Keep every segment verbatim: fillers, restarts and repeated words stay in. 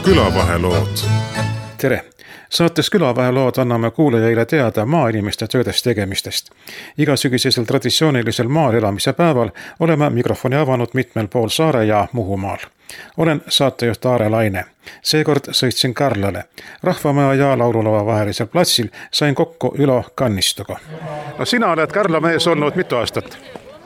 külavahelood. Tere! Saates Külavahelood anname kuulajaile teada maainimeste töödest tegemistest. Igasügisesel traditsioonilisel maal elamise päeval oleme mikrofoni avanud mitmel pool Saare ja Muhumaal. Olen saatejuht Aare Laine. Seekord sõitsin Karlale. Rahvamaja ja Laululava vahelisel platsil sain kokku Ülo Kannistuga. No sina oled Karla mees olnud mitu aastat?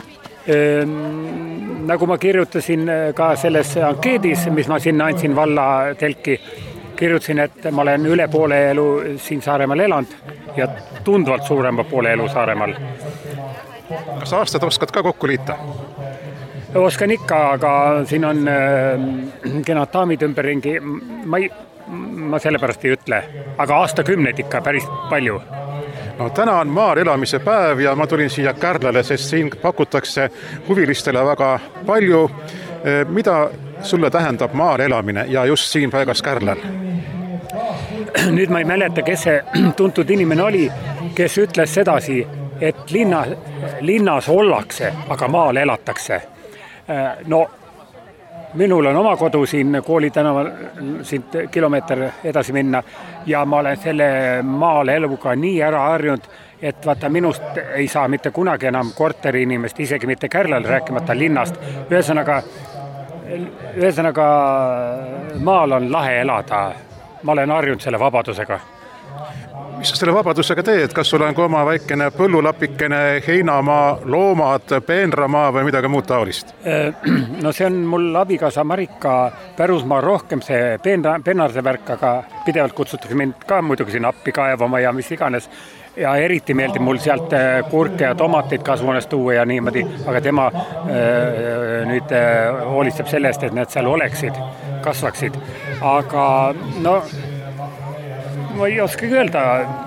Ehm, nagu ma kirjutasin ka selles ankeedis, mis ma sinna andsin valla telki, kirjutasin, et ma olen üle poole elu siin Saaremaal elanud ja tundvalt suurema poole elu Saaremaal. Kas aastad oskad ka kokku liita? Oskan ikka, aga siin on äh, kenad daamid ümberringi. Ma, ei, ma sellepärast ei ütle, aga aastakümneid ikka päris palju. No, täna on maal elamise päev ja ma tulin siia Kärlale, sest siin pakutakse huvilistele väga palju. Mida sulle tähendab maal elamine ja just siin paigas Kärlal? Nüüd ma ei mäleta, kes see tuntud inimene oli, kes ütles sedasi, et linna, linnas ollakse, aga maal elatakse. No, minul on oma kodu siin kooli tänaval siit kilomeeter edasi minna ja ma olen selle maal eluga nii ära harjunud, et vaata minust ei saa mitte kunagi enam korteri inimest, isegi mitte Kärlal rääkimata linnast. Ühesõnaga, ühesõnaga maal on lahe elada. Ma olen harjunud selle vabadusega. Mis sa selle vabadusega teed? Kas sul on ka oma väikene põllulapikene, heinamaa, loomad, peenramaa või midagi muud taolist? No see on mul abikaasa Marika Pärusmaa rohkem see peenarde värk, aga pidevalt kutsutakse mind ka muidugi siin appi kaevama ja mis iganes. Ja eriti meeldib mul sealt kurke ja tomateid kasvuhoonest tuua ja niimoodi, aga tema äh, nüüd äh, hoolitseb sellest, et need seal oleksid, kasvaksid. Aga no, ma ei oskagi öelda,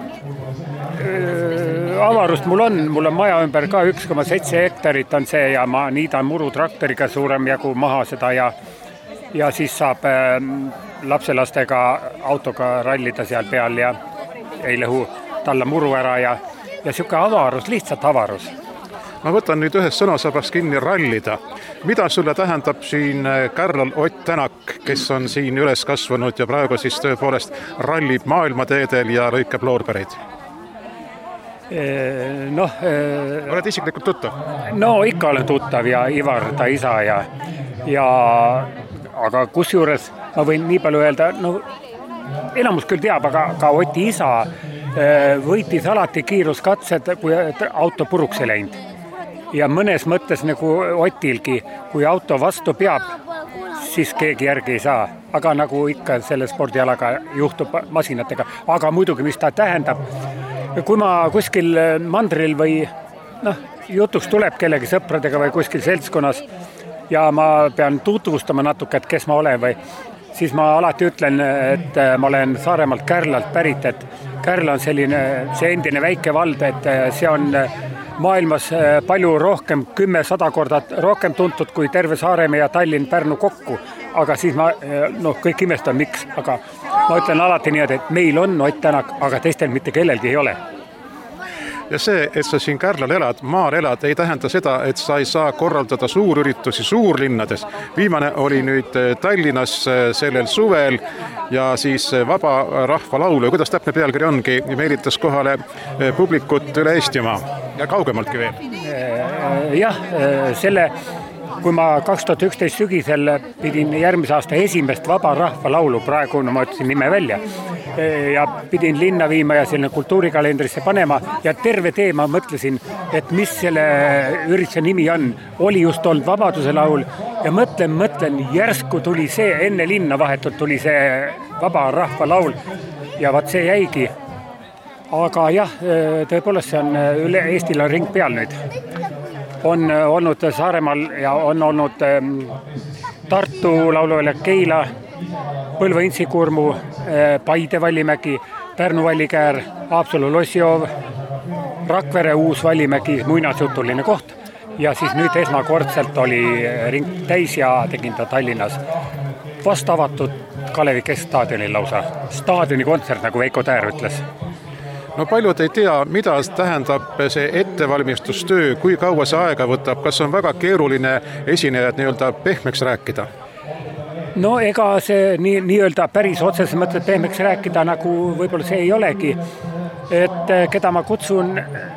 äh, avarust mul on, mul on maja ümber ka üks koma seitse hektarit on see ja ma niidan muru traktoriga suurem jagu maha seda ja, ja siis saab äh, lapselastega autoga rallida seal peal ja ei lõhu talla muru ära ja, ja siuke avarus, lihtsalt avarus. Ma võtan nüüd ühes sõnasabas kinni rallida. Mida sulle tähendab siin Kärlal Ott Tänak, kes on siin üles kasvanud ja praegu siis tõepoolest rallib maailmateedel ja lõikab loorbereid? Noh, oled isiklikult tuttav? No ikka olen tuttav ja Ivar ta isa ja, ja aga kusjuures ma võin nii palju öelda, no elamus küll teab, aga ka Oti isa võitis alati kiiruskatsed, kui auto puruks ei läinud. Ja mõnes mõttes nagu Otilgi, kui auto vastu peab, siis keegi järgi ei saa. Aga nagu ikka selle spordialaga juhtub masinatega. Aga muidugi, mis ta tähendab, kui ma kuskil mandril või noh, jutuks tuleb kellegi sõpradega või kuskil seltskonnas ja ma pean tutvustama natuke, et kes ma olen või siis ma alati ütlen, et ma olen Saaremaalt Kärlalt pärit, et Kärla on selline, see endine väike vald, et see on maailmas palju rohkem, kümme sada korda rohkem tuntud kui terve Saaremaa ja Tallinn Pärnu kokku. Aga siis ma, noh, kõik imestan miks, aga ma ütlen alati nii, et meil on Ott Tänak, aga teistel mitte kellelgi ei ole. Ja see, et sa siin Kärlal elad, maal elad, ei tähenda seda, et sa ei saa korraldada suurüritusi suurlinnades. Viimane oli nüüd Tallinnas sellel suvel ja siis vaba rahva laulu. Kuidas täpne pealkiri ongi? Meelitas kohale publikut üle Eestimaa ja kaugemaltki veel. Jah, selle, kui ma kaks tuhat üksteist sügisel pidin järgmise aasta esimest vaba rahva laulu, praegu no ma ütlesin nime välja, ja pidin linna viima ja selline kultuurikalendrisse panema ja terve teema mõtlesin, et mis selle ürituse nimi on. Oli just olnud Vabaduse laul ja mõtlen, mõtlen, järsku tuli see, enne linna vahetult tuli see vaba rahva laul ja vaat see jäigi. Aga jah, tõepoolest see on üle Eestil on ring peal nüüd. On olnud Saaremaal ja on olnud Tartu lauluväljak Keila, Põlva Intsikurmu, Paide Vallimägi, Pärnu Vallikäär, Haapsalu Lossiov, Rakvere Uus Vallimägi, muinasjutuline koht. Ja siis nüüd esmakordselt oli ring täis ja tegin ta Tallinnas vast avatud Kalevi keskstaadionil lausa. Staadioni kontsert, nagu Veiko Täär ütles. No paljud ei tea, mida tähendab see ettevalmistustöö, kui kaua see aega võtab, kas on väga keeruline esinejad nii-öelda pehmeks rääkida? no ega see nii, nii-öelda päris otseses mõttes pehmeks rääkida nagu võib-olla see ei olegi, et keda ma kutsun,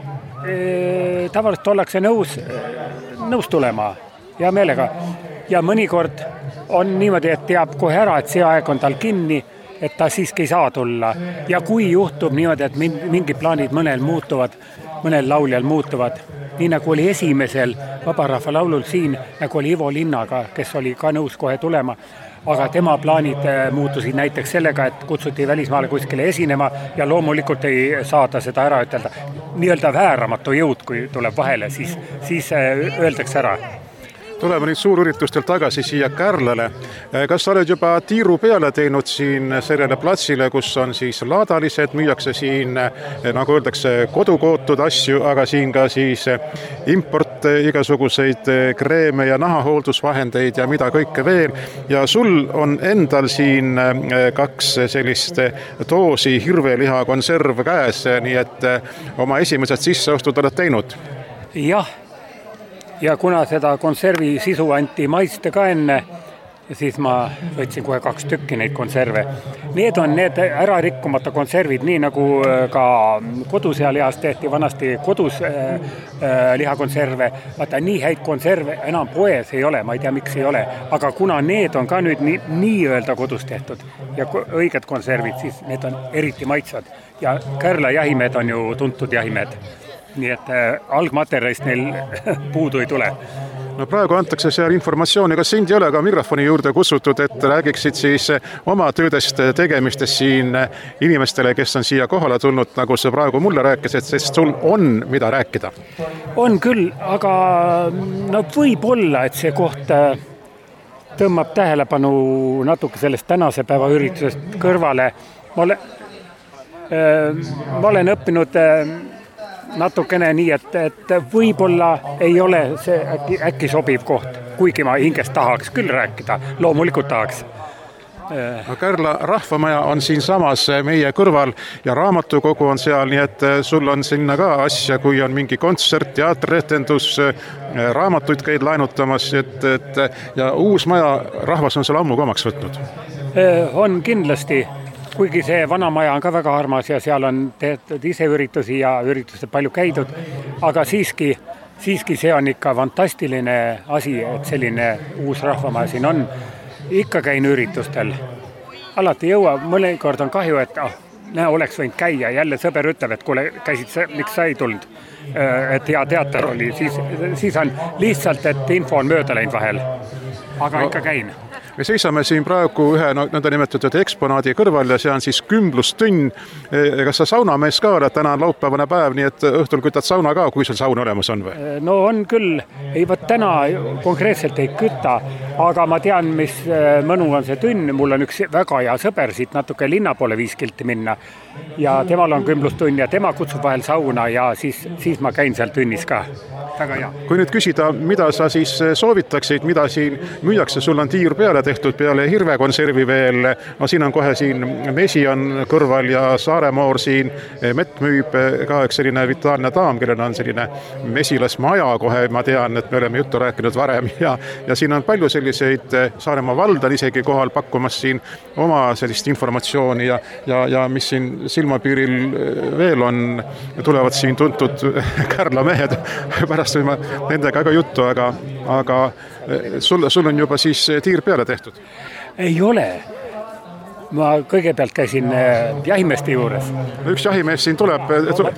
e, tavaliselt ollakse nõus, nõus tulema ja meelega ja mõnikord on niimoodi, et teab kohe ära, et see aeg on tal kinni, et ta siiski ei saa tulla ja kui juhtub niimoodi, et mingid plaanid mõnel muutuvad, mõnel lauljal muutuvad, nii nagu oli esimesel Vabarahva laulul siin, nagu oli Ivo Linnaga, kes oli ka nõus kohe tulema, aga tema plaanid muutusid näiteks sellega, et kutsuti välismaale kuskile esinema ja loomulikult ei saada seda ära ütelda. Nii-öelda vääramatu jõud, kui tuleb vahele, siis, siis öeldakse ära. Tuleme nüüd suurüritustel tagasi siia Kärlale. Kas sa oled juba tiiru peale teinud siin sellele platsile, kus on siis laadalised, müüakse siin, nagu öeldakse, kodukootud asju, aga siin ka siis import, igasuguseid kreeme ja nahahooldusvahendeid ja mida kõike veel. Ja sul on endal siin kaks sellist doosi hirveliha konserv käes, nii et oma esimesed sisseostud oled teinud? Jah. Ja kuna seda konservi sisu anti maiste ka enne, siis ma võtsin kohe kaks tükki neid konserve. Need on need ära rikkumata konservid, nii nagu ka kodus ja lihas tehti vanasti kodus äh, äh, lihakonserve. Vaata, nii häid konserve enam poes ei ole, ma ei tea, miks ei ole. Aga kuna need on ka nüüd nii, nii öelda kodus tehtud ja õiged konservid, siis need on eriti maitsvad. Ja Kärla jahimehed on ju tuntud jahimehed. Nii et äh, algmaterjalist neil puudu ei tule. No praegu antakse seal informatsiooni, kas sind ei ole ka mikrofoni juurde kutsutud, et räägiksid siis oma töödest tegemistest siin inimestele, kes on siia kohale tulnud, nagu sa praegu mulle rääkisid, sest sul on mida rääkida? On küll, aga no võib olla, et see koht tõmbab tähelepanu natuke sellest tänase päeva üritusest kõrvale. Ma olen, äh, ma olen õppinud äh, natukene nii, et, et võib-olla ei ole see äkki, äkki sobiv koht, kuigi ma hingest tahaks küll rääkida, loomulikult tahaks. Kärla rahvamaja on siin samas meie kõrval ja raamatukogu on seal, nii et sul on sinna ka asja, kui on mingi kontsert, teatrietendus, raamatuid käid laenutamas, et, et, ja uus maja rahvas on seal ammu komaks võtnud. On kindlasti. Kuigi see vana maja on ka väga armas ja seal on tehtud ise üritusi ja ürituste palju käidud, aga siiski, siiski see on ikka fantastiline asi, et selline uus rahvamaja siin on. Ikka käin üritustel. Alati jõua, mõnikord on kahju, et ah, näe, oleks võinud käia. Jälle sõber ütleb, et kuule, käisid sa, miks sa ei tulnud? Et hea teater oli. Siis, siis on lihtsalt, et info on mööda läinud vahel. Aga ikka käin. Me seisame siin praegu ühe nõnda nimetatud eksponaadi kõrval ja see on siis kümblustünn. Kas sa saunamees ka oled, täna on laupäevane päev, nii et õhtul kütad sauna ka, kui sul saun olemas on või? No on küll, ei võt täna konkreetselt ei kütta, aga ma tean, mis mõnu on see tünn. Mul on üks väga hea sõber siit natuke linna poole viis kilti minna ja temal on kümblustünn ja tema kutsub vahel sauna ja siis, siis ma käin seal tünnis ka. Väga hea. Kui nüüd küsida, mida sa siis soovitaksid, mida siin müüakse, sul on tiir peale tehtud peale hirvekonservi veel, no siin on kohe siin mesi on kõrval ja Saaremoor siin mett müüb ka üks selline vitaalne daam, kellel on selline mesilasmaja kohe, ma tean, et me oleme juttu rääkinud varem ja, ja siin on palju selliseid, Saaremaa vald on isegi kohal pakkumas siin oma sellist informatsiooni ja, ja, ja mis siin silmapiiril veel on, tulevad siin tuntud Kärla mehed, pärast võime nendega ka juttu, aga, aga sul, sul on juba siis tiir peale tehtud? Ei ole. Ma kõigepealt käisin jahimeeste juures. Üks jahimees siin tuleb. tule...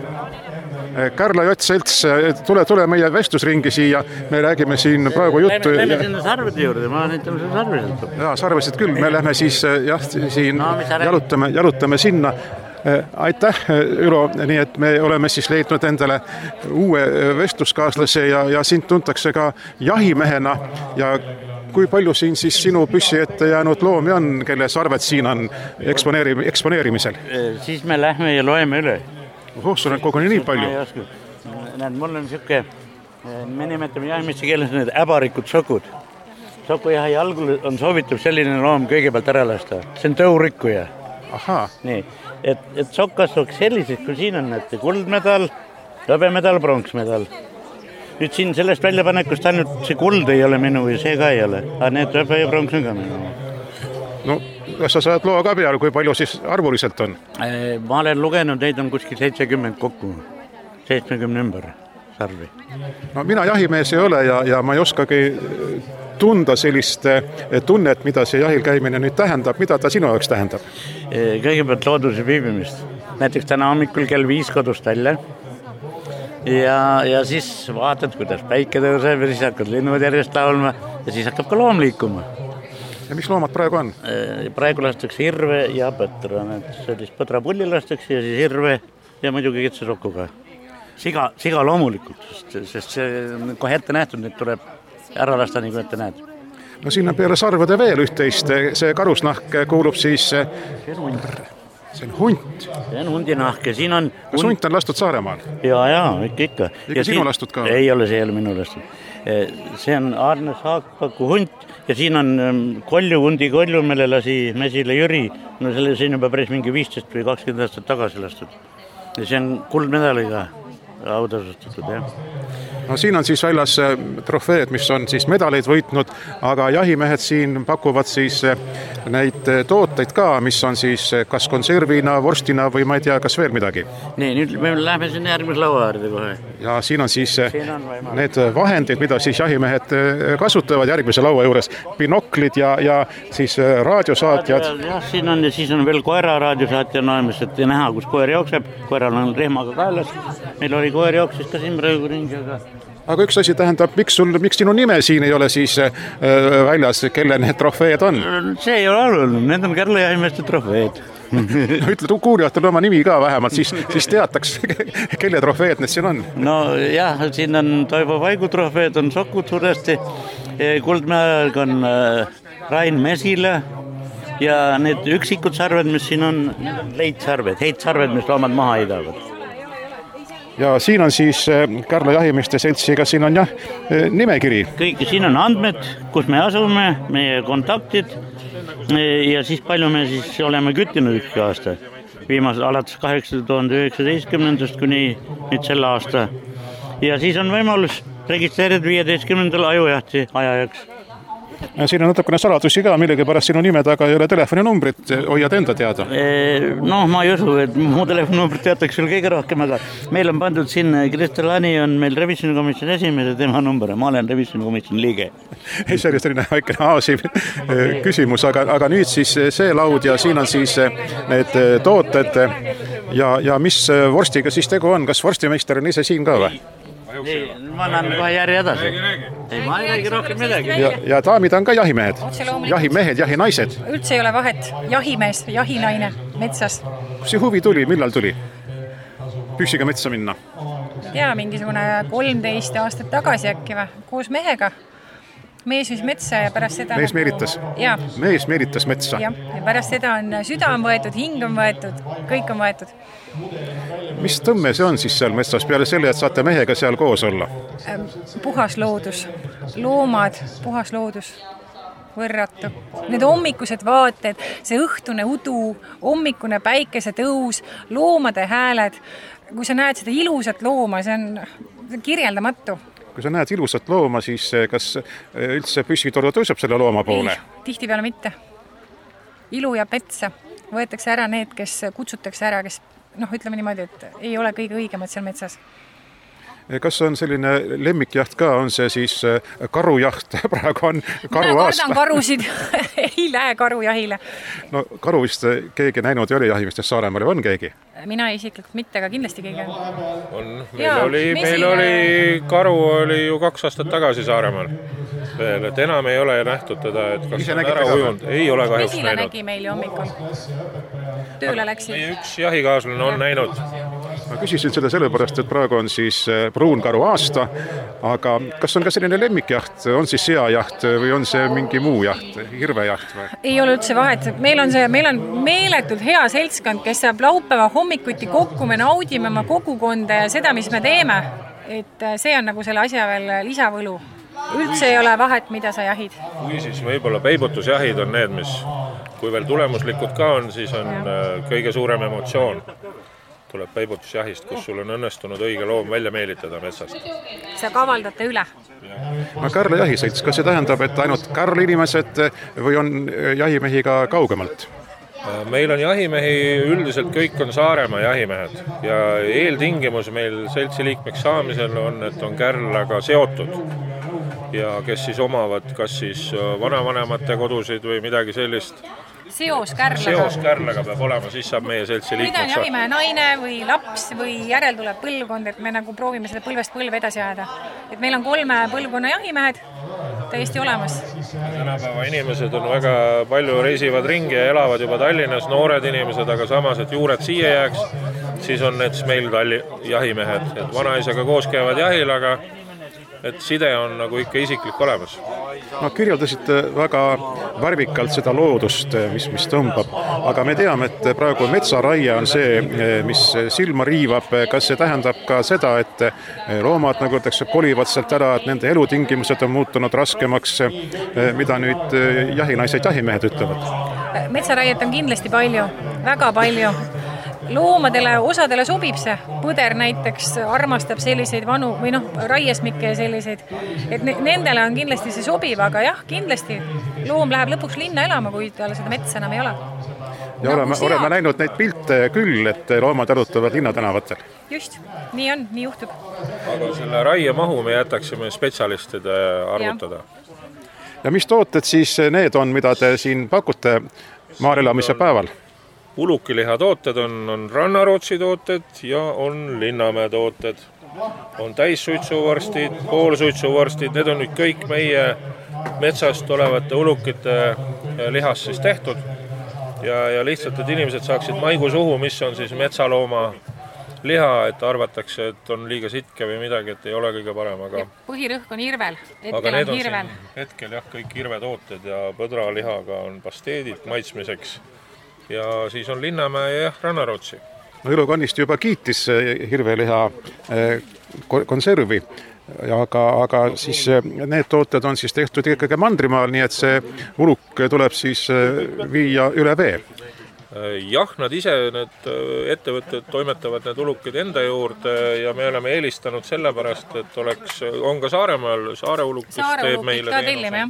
Kärla Jott Selts, tule, tule meie vestusringi siia. Me räägime siin praegu juttu. Lähme sinna sarvede juurde, ma näitame seda sarvesid. Jaa, sarvesid küll. Me lähme siis jah, siin no, jalutame, jalutame sinna. Aitäh, Ülo, nii et me oleme siis leidnud endale uue vestluskaaslase ja, ja sind tuntakse ka jahimehena ja kui palju siin siis sinu püssi ette jäänud loomi on, kelle sarved siin on eksponeeri- eksponeerimisel? Siis me lähme ja loeme üle. Oh, sul on koguni nii palju. Näed, mul on siuke, me nimetame jahimiste keeles need äbarikud sokud. Sokujahi algul on soovitav selline loom kõigepealt ära lasta. See on tõurikkuja. Ahaa. Nii, et, et sokk kasvaks sellised, kui siin on, et kuldmedal, lõbemedal, pronksmedal. nüüd siin sellest väljapanekust ainult see kuld ei ole minu ja see ka ei ole, aga need rööpa ja pronks on ka minu. No kas sa saad loo ka peale, kui palju siis arvuliselt on? Ma olen lugenud, neid on kuskil seitsekümmend kokku, seitsmekümne ümber sarvi. No mina jahimees ei ole ja, ja ma ei oskagi tunda sellist tunnet, mida see jahil käimine nüüd tähendab, mida ta sinu jaoks tähendab? Kõigepealt looduse viibimist. Näiteks täna hommikul kell viis kodust välja ja, ja siis vaatad, kuidas päike tõuseb ja siis hakkad linnud järjest laulma ja siis hakkab ka loom liikuma. Ja mis loomad praegu on? Praegu lastakse hirve ja põtra. Sellist põtrapulli lastakse ja siis hirve ja muidugi kitsesokuga. Siga, siga loomulikult, sest, sest see on kohe ette nähtud, nüüd tuleb ära lasta nii kui ette näed. No siin on peale sarvade veel üht-teist, see karusnahk kuulub siis... See on hunt. See on hunt? See on hundinahk ja siin on... Kas hunt on lastud Saaremaal? Jaa, jaa, ikka ikka. Ikka sinu lastud ka? Ei ole, see ei ole minu lastud. See on Aarne Saakpaku hunt ja siin on kolju, hundi kolju, mille lasi Mesile Jüri. No selle siin juba päris mingi viisteist või kakskümmend aastat tagasi lastud. Ja see on kuldmedaliga autasustatud, jah. No siin on siis väljas trofeed, mis on siis medaleid võitnud, aga jahimehed siin pakuvad siis neid tooteid ka, mis on siis kas konservina, vorstina või ma ei tea, kas veel midagi. Nii, nüüd me lähme sinna järgmise laua äärde kohe. Ja siin on siis on need vahendid, mida siis jahimehed kasutavad järgmise laua juures. Binoklid ja, ja siis raadiosaatjad. Ja, siin on, ja siis on veel koera raadiosaatja noemis, et näha, kus koer jookseb. Koeral on rehmaga kaelas. Meil oli koer jooksis ka siin praegu ringi, aga... Aga üks asi tähendab, miks, sul, miks sinu nime siin ei ole siis äh, väljas, kelle need trofeed on? See ei ole oluline, need on Kärla-jahimeeste trofeed. No ütle kuulijatel oma nimi ka vähemalt, siis, siis teataks, kelle trofeed need siin on. No jah, siin on Toivo Vaigu trofeed, on Sokud suuresti, kuldmeajalg on äh, Rain Mesile ja need üksikud sarved, mis siin on, leitsarved, heitsarved, mis loomad maha heidavad. Ja siin on siis Kärla jahimeeste seltsiga, siin on jah nimekiri. Kõik, siin on andmed, kus me asume, meie kontaktid ja siis palju me siis oleme küttinud ükski aasta. Viimased alates kaheksa tuhande üheksateistkümnendast kuni nüüd selle aasta. Ja siis on võimalus registreerida viieteistkümnendal ajujahti ajajaks. Ja siin on natukene saladusi ka, millegi pärast sinu nime taga ei ole telefoninumbrit, hoiad enda teada? No ma ei usu, et mu telefoninumbrit teataks sul kõige rohkem, aga meil on pandud siin, Kristel Ani on meil revisjonikomisjoni esimees ja tema number, ma olen revisjonikomisjoni liige. Ei, see oli selline väikene aasiv küsimus, aga, aga nüüd siis see laud ja siin on siis need tooted ja, ja mis vorstiga siis tegu on, kas vorstimeister on ise siin ka või? Ei, ma annan kohe järje edasi. Ei, ma ei räägi rohkem midagi. Ja, ja daamid on ka jahimehed. Jahimehed, jahinaised. Üldse ei ole vahet. Jahimees, jahinaine, metsas. Kus see huvi tuli, millal tuli? Püssiga metsa minna? Ja, mingisugune kolmteist aastat tagasi äkki või, koos mehega. Mees viis metsa ja pärast seda... Mees meelitas? Ja. Mees meelitas metsa? Ja, ja pärast seda on süda on võetud, hing on võetud, kõik on võetud. Mis tõmme see on siis seal metsas peale selle, et saate mehega seal koos olla? Puhas loodus, loomad, puhas loodus, võrratu. Need hommikused vaated, see õhtune udu, hommikune päikese tõus, loomade hääled. Kui sa näed seda ilusat looma, see on kirjeldamatu. Kui sa näed ilusat looma, siis kas üldse püssitoru tõuseb selle looma poole? Ei, tihti peale mitte. Ilu ja petsa. Võetakse ära need, kes kutsutakse ära, kes, noh, ütleme niimoodi, et ei ole kõige õigemad seal metsas. Kas on selline lemmikjaht ka, on see siis karujaht, praegu on karu aasta? Mina kardan karusid, ei lähe karujahile. No karu vist keegi näinud ei ole jahimistest Saaremaal, on keegi? Mina isiklikult mitte, aga kindlasti keegi on. On, meil ja, oli, meil oli, karu oli ju kaks aastat tagasi Saaremaal. Veel, et enam ei ole nähtud teda, et kas on ära ujunud. Ei ole kahjuks Mesile näinud. Nägi meil hommikul. Tööle läksid. Meie üks jahikaaslane on näinud. Ma küsisin seda sellepärast, et praegu on siis pruunkaru aasta, aga kas on ka selline lemmikjaht, on siis seajaht või on see mingi muu jaht, hirvejaht või? Ei ole üldse vahet, meil on, see, meil on meeletult hea seltskond, kes saab laupäeva hommikuti kokku, me naudime oma kogukonda ja seda, mis me teeme, et see on nagu selle asja veel lisavõlu. Üldse ei ole vahet, mida sa jahid. Kui siis võib-olla peibutusjahid on need, mis kui veel tulemuslikud ka on, siis on ja. kõige suurem emotsioon. tuleb peibutusjahist, kus sul on õnnestunud õige loom välja meelitada metsast. Seda kavaldate üle. No Kärla jahiselts, kas see tähendab, et ainult Kärla inimesed või on jahimehi ka kaugemalt? Meil on jahimehi, üldiselt kõik on Saaremaa jahimehed ja eeltingimus meil seltsi liikmeks saamisel on, et on Kärlaga seotud ja kes siis omavad kas siis vanavanemate kodusid või midagi sellist. Seos Kärlaga. Seos Kärlaga peab olema, siis saab meie seltsi liikmeks. Kui ta on jahimehe naine või laps või järel tuleb põlvkond, et me nagu proovime seda põlvest põlve edasi ajada. Et meil on kolme põlvkonna jahimehed täiesti olemas. Tänapäeva inimesed on väga palju reisivad ringi ja elavad juba Tallinnas, noored inimesed, aga samas, et juured siia jääks, siis on need meil Talli jahimehed. Et vanaisaga koos käivad jahil, aga et side on nagu ikka isiklik olemas. No, kirjeldasite väga värvikalt seda loodust, mis, mis tõmbab, aga me teame, et praegu metsaraie on see, mis silma riivab. Kas see tähendab ka seda, et loomad, nagu öeldakse, kolivad sealt ära, et nende elutingimused on muutunud raskemaks, mida nüüd jahinaised jahimehed ütlevad? Metsaraiet on kindlasti palju, väga palju. Loomadele, osadele sobib see. Põder näiteks armastab selliseid vanu või noh, raiesmikke ja selliseid. Et nendele on kindlasti see sobib, aga jah, kindlasti loom läheb lõpuks linna elama, kui tal seda metsa enam ei ole. Ja no, oleme, oleme näinud neid pilte küll, et loomad arutavad linnatänavatel. Just, nii on, nii juhtub. Aga selle raie mahu me jätaksime spetsialistide arvutada. Ja, ja mis tooted siis need on, mida te siin pakute maal elamise päeval? Ulukiliha tooted on, on rannarootsi tooted ja on Linnamäe tooted. On täissuitsuvorstid, poolsuitsuvorstid, need on nüüd kõik meie metsast olevate ulukite lihast siis tehtud. Ja, ja lihtsalt, et inimesed saaksid maigu suhu, mis on siis metsalooma liha, et arvatakse, et on liiga sitke või midagi, et ei ole kõige parem. Aga... põhirõhk on hirvel. Hetkel aga need on, on hirvel. Hetkel jah, kõik hirvetooted ja põdralihaga on pasteedid maitsmiseks. Ja siis on Linnamäe ja jah, rannarootsi. No Ilu Kannist juba kiitis hirveliha konservi, aga, aga siis need tooted on siis tehtud ikkagi mandrimaal, nii et see uluk tuleb siis viia üle vee. Jah, nad ise, need ettevõtted toimetavad need ulukid enda juurde ja me oleme eelistanud sellepärast, et oleks, on ka Saaremaal, Saare ulukist teeb meile teenuse.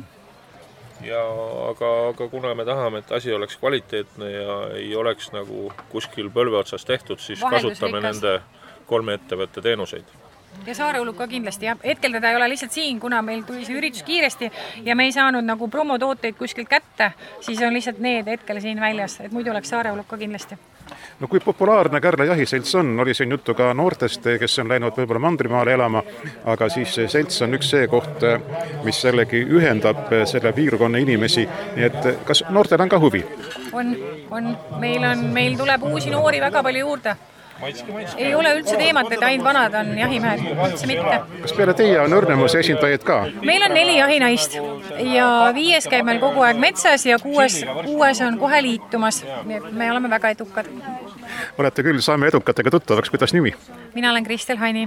Ja, aga, aga kuna me tahame, et asi oleks kvaliteetne ja ei oleks nagu kuskil põlve otsas tehtud, siis kasutame nende kolme ettevõtte teenuseid. Ja Saare uluk ka kindlasti, jah. Hetkel teda ei ole lihtsalt siin, kuna meil tuli see üritus kiiresti ja me ei saanud nagu promotooteid kuskilt kätte, siis on lihtsalt need hetkel siin väljas, et muidu oleks Saare uluk ka kindlasti. No kui populaarne Kärla jahiselts on, oli siin juttu ka noortest, kes on läinud võib-olla mandrimaale elama, aga siis selts on üks see koht, mis jällegi ühendab selle piirkonna inimesi, nii et kas noortel on ka huvi? On, on. Meil, on, meil tuleb uusi noori väga palju juurde. Maitske, maitske. Ei ole üldse teemat, et ainult vanad on jahimehed, üldse mitte. Kas peale teie on Õrnemuse esindajaid ka? Meil on neli jahinaist ja viies käib meil kogu aeg metsas ja kuues, kuues on kohe liitumas. Nii et me oleme väga edukad. Olete küll, saame edukatega tuttavaks, kuidas nimi? Mina olen Kristel Haini.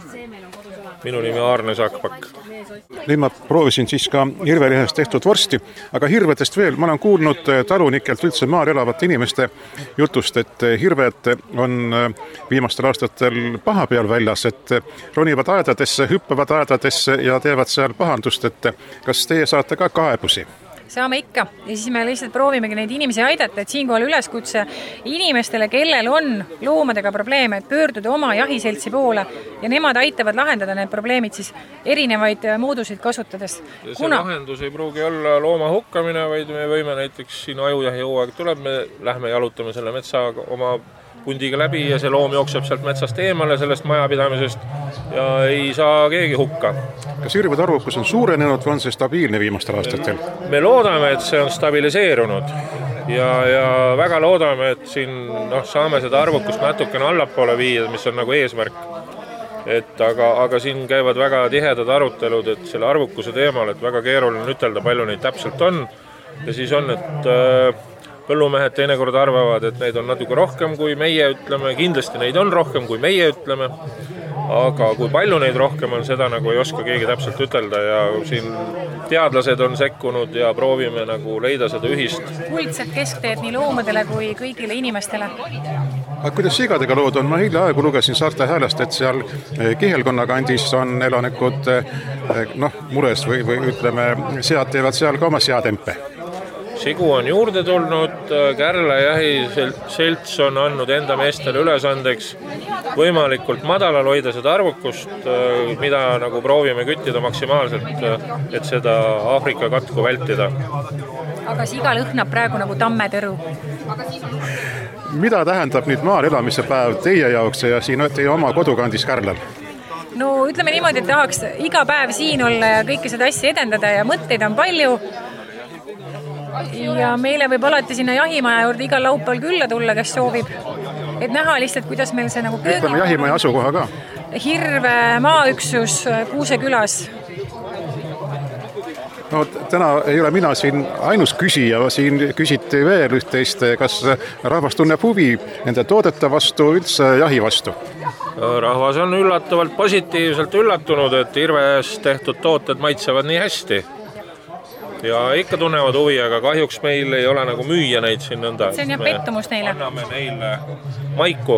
Minu nimi Aarne Saakpak. Nüüd ma proovisin siis ka hirvelihast tehtud vorsti, aga hirvedest veel, ma olen kuulnud talunikelt üldse maal elavate inimeste jutust, et hirved on viimastel aastatel paha peal väljas, et ronivad aedadesse, hüppavad aedadesse ja teevad seal pahandust, et kas teie saate ka kaebusi? Saame ikka ja siis me lihtsalt proovimegi neid inimesi aidata, et siinkohal üleskutse inimestele, kellel on loomadega probleeme, et pöörduda oma jahiseltsi poole ja nemad aitavad lahendada need probleemid siis erinevaid moodusid kasutades. Ja see Kuna... lahendus ei pruugi olla looma hukkamine, vaid me võime näiteks siin ajujahi hooaeg tuleb, me lähme jalutame selle metsa oma pundiga läbi ja see loom jookseb sealt metsast eemale, sellest majapidamisest ja ei saa keegi hukka. Kas hirvede arvukus on suurenenud või on see stabiilne viimastel aastatel? Me loodame, et see on stabiliseerunud ja, ja väga loodame, et siin no, saame seda arvukust natukene allapoole viia, mis on nagu eesmärk. Et aga, aga siin käivad väga tihedad arutelud, et selle arvukuse teemal, et väga keeruline ütelda, palju neid täpselt on ja siis on, et äh, põllumehed teinekord arvavad, et neid on natuke rohkem kui meie ütleme, kindlasti neid on rohkem kui meie ütleme, aga kui palju neid rohkem on, seda nagu ei oska keegi täpselt ütelda ja siin teadlased on sekkunud ja proovime nagu leida seda ühist. Kuldset keskteed nii loomadele kui kõigile inimestele. aga kuidas sigadega lood on? Ma hiljaaegu lugesin Saarte Häälest, et seal Kihelkonna kandis on elanikud noh, mures või, või ütleme, sead teevad seal ka oma seatempe. Sigu on juurde tulnud, Kärla jahiselts on andnud enda meestele ülesandeks võimalikult madalal hoida seda arvukust, mida nagu proovime küttida maksimaalselt, et seda Aafrika katku vältida. Aga siga lõhnab praegu nagu tammetõru. Mida tähendab nüüd maal elamise päev teie jaoks ja siin teie oma kodukandis Kärlal? No ütleme niimoodi, et tahaks iga päev siin olla ja kõike seda asja edendada ja mõtteid on palju. Ja meile võib alati sinna jahimaja juurde igal laupäeval külla tulla, kes soovib. Et näha lihtsalt, kuidas meil see nagu köögi... Ütleme jahimaja asukoha ka. Hirve maaüksus Kuuse külas. No, täna ei ole mina siin ainus küsija, siin küsiti veel üht-teist, kas rahvas tunneb huvi nende toodete vastu, üldse jahi vastu? Rahvas on üllatavalt positiivselt üllatunud, et Hirves tehtud tooted maitsevad nii hästi. Ja ikka tunnevad huvi, aga kahjuks meil ei ole nagu müüa neid siin nõnda. See on jah pettumus neile. Anname neile maiku.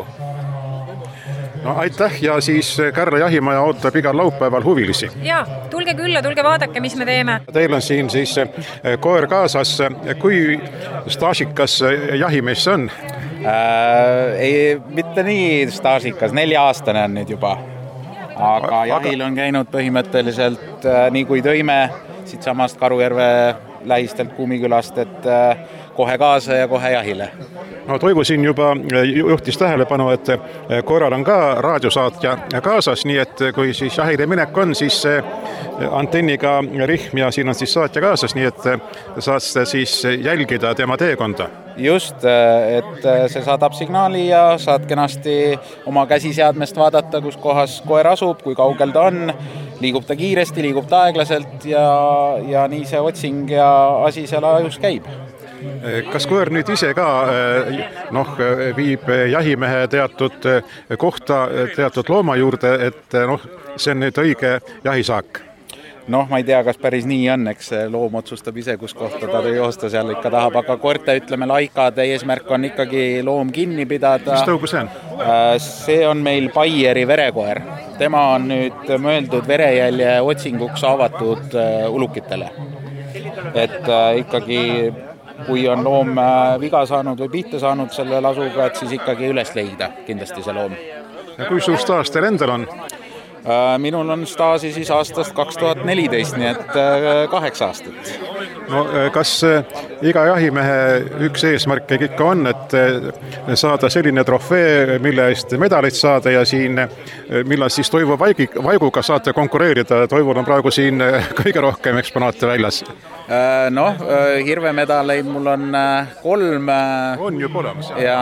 No aitäh ja siis Kärla jahimaja ootab igal laupäeval huvilisi. Ja, tulge külla, tulge vaadake, mis me teeme. Teil on siin siis koer kaasas. Kui staažikas jahimees see on? Äh, ei, mitte nii staažikas, nelja aastane on nüüd juba. Aga jahil on käinud põhimõtteliselt äh, nii kui tõime siit samast Karujärve lähistelt Kuumikülast, et kohe kaasa ja kohe jahile. No Toivo siin juba juhtis tähelepanu, et koeral on ka raadiosaatja kaasas, nii et kui siis jahile minek on, siis antenniga rihm ja siin on siis saatja kaasas, nii et saad siis jälgida tema teekonda. Just, et see saadab signaali ja saad kenasti oma käsiseadmest vaadata, kus kohas koer asub, kui kaugel ta on, liigub ta kiiresti, liigub ta aeglaselt ja, ja nii see otsing ja asi seal ajus käib. Kas koer nüüd ise ka noh, viib jahimehe teatud kohta, teatud looma juurde, et noh, see on nüüd õige jahisaak? Noh, ma ei tea, kas päris nii on, eks loom otsustab ise, kus kohta ta joosta seal ikka tahab, aga koerte, ütleme, laikade eesmärk on ikkagi loom kinni pidada. Mis tõugu see on? See on meil Baieri verekoer. Tema on nüüd mõeldud verejälje otsinguks avatud ulukitele. Et ikkagi, kui on loom viga saanud või pihta saanud selle lasuga, et siis ikkagi üles leida kindlasti see loom. Ja kui suur staas teil endal on? Minul on staasi siis aastast kaks tuhat neliteist, nii et kaheksa aastat. No kas iga jahimehe üks eesmärk ikka on, et saada selline trofee, mille eest medalit saada ja siin, millal siis Toivo Vaiguga saate konkureerida? Toivol on praegu siin kõige rohkem eksponaate väljas. Noh, hirvemedaleid mul on kolm. On juba olemas. Ja,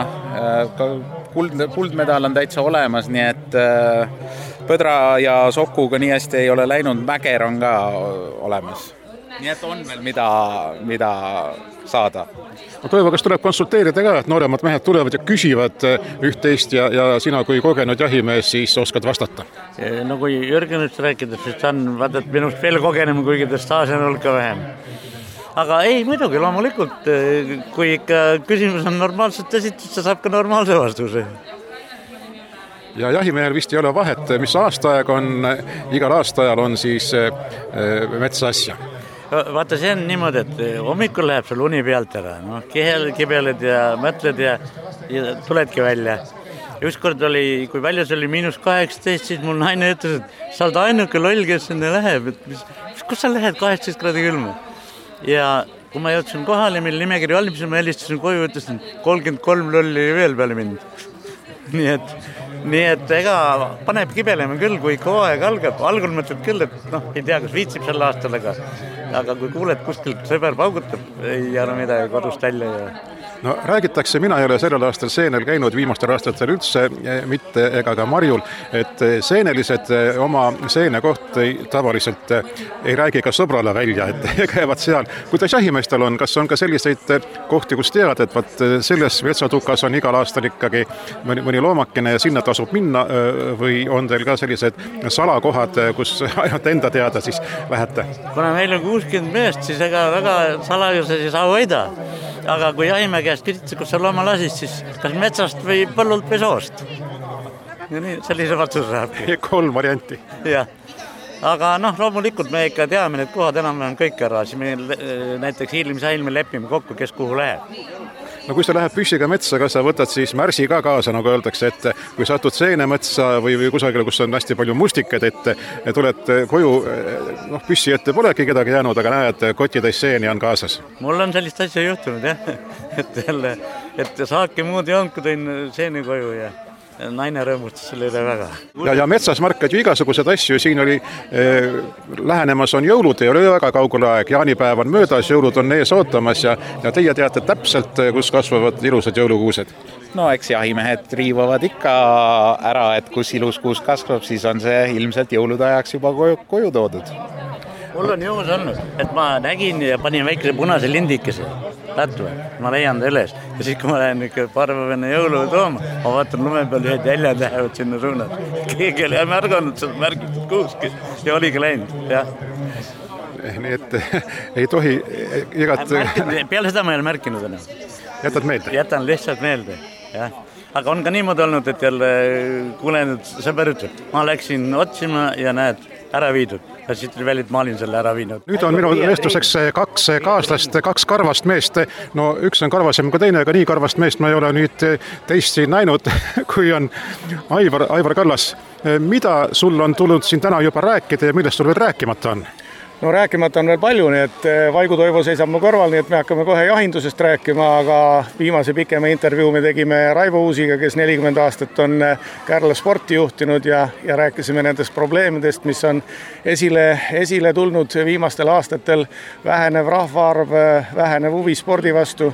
kuld, kuldmedal on täitsa olemas, nii et Põdra ja Sokuga nii hästi ei ole läinud, Mäger on ka olemas. Nii et on veel mida, mida saada. No Toivo, kas tuleb konsulteerida ka, et nooremad mehed tulevad ja küsivad üht-teist ja, ja sina kui kogenud jahimees siis oskad vastata? No kui Jürgenist rääkida, siis ta on vaata, et minust veel kogenem, kuigi ta staasi on olnud ka vähem. Aga ei, muidugi, loomulikult, kui ikka küsimus on normaalselt esitud, sa saab ka normaalse vastuse. Ja jahimehel vist ei ole vahet, mis aastaaeg on, igal aastaajal on siis metsa asja. Vaata, see on niimoodi, et hommikul läheb sul uni pealt ära, noh, kihel, kibeled ja mõtled ja, ja tuledki välja. Ükskord oli, kui väljas oli miinus kaheksateist, siis mul naine ütles, et sa oled ainuke loll, kes sinna läheb, et mis, kus sa lähed kaheksateist kraadi külma? Ja kui ma jõudsin kohale, meil nimekiri valmis, ma helistasin koju, ütlesin kolmkümmend kolm lolli veel peale mind. Nii et, nii et ega paneb kibelema küll, kui hooaeg algab. Algul mõtled küll, et noh, ei tea, kas viitsib sel aastal, aga, aga kui kuuled kuskil sõber paugutab, ei ära midagi kodust välja ja... No räägitakse, mina ei ole sellel aastal seenel käinud, viimastel aastatel üldse mitte ega ka Marjul, et seenelised oma seene kohta tavaliselt ei räägi ka sõbrale välja, et käivad seal. Kuidas jahimeestel on, kas on ka selliseid kohti, kus tead, et vaat selles metsatukas on igal aastal ikkagi mõni, mõni loomakene ja sinna tasub minna või on teil ka sellised salakohad, kus ainult enda teada siis lähete? Kuna meil on kuuskümmend meest, siis ega väga salajuses ei saa hoida. aga kui jahimehe käest küsitakse, kus sa looma lasid, siis kas metsast või põllult või soost? Ja nii, sellise vastus saabki. Kolm varianti. Jah. Aga noh, loomulikult me ikka teame need kohad enam on kõik ära, siis me näiteks ilmsa ilmi lepime kokku, kes kuhu läheb. No kui sa lähed püssiga metsa, kas sa võtad siis märsi ka kaasa, nagu öeldakse, et kui satud seenemetsa või, või kusagile, kus on hästi palju mustikad, et tuled koju, noh, püssi ette polegi kedagi jäänud, aga näed, kotitäis seeni on kaasas. Mul on sellist asja juhtunud, jah, et, jälle, et saaki muud ei olnud, kui tõin seeni koju ja naine rõõmustas selle üle väga. Ja, ja metsas markad ju igasugused asju, siin oli eh, lähenemas on jõulud, ei ole väga kaugel aeg, jaanipäev on möödas, jõulud on ees ootamas ja, ja teie teate täpselt, kus kasvavad ilusad jõulukuused. No eks jahimehed riivavad ikka ära, et kus ilus kuus kasvab, siis on see ilmselt jõulude ajaks juba koju, koju toodud. Mul on juhus olnud, et ma nägin ja panin väikese punase lindikese lätve, ma leian ta üles ja siis kui ma lähen ikka paar päeva enne jõulu tooma, ma vaatan lume peal ühed jäljad lähevad sinna suunad. Keegi oli märganud seda märgitud kuuski ja oligi läinud, jah. Nii et ei tohi igat... Peale seda ma ei ole märkinud enam. Jätad meelde? Jätan lihtsalt meelde, jah. Aga on ka niimoodi olnud, et jälle kuulen, et sõber ütleb, ma läksin otsima ja näed, ära viidud. Ja siit oli välja, et ma olin selle ära viinud. Nüüd on minu vestuseks kaks kaaslast, kaks karvast meest. No üks on karvasem kui teine, aga nii karvast meest ma ei ole nüüd teist siin näinud, kui on Aivar, Aivar Kallas. Mida sul on tulnud siin täna juba rääkida ja millest sul veel rääkimata on? No rääkimata on veel palju, nii et Vaigu Toivo seisab mu kõrval, nii et me hakkame kohe jahindusest rääkima, aga viimase pikema intervjuu me tegime Raivo Uusiga, kes nelikümmend aastat on Kärla sporti juhtinud ja, ja rääkisime nendest probleemidest, mis on esile, esile tulnud viimastel aastatel, vähenev rahvaarv, vähenev huvi spordi vastu,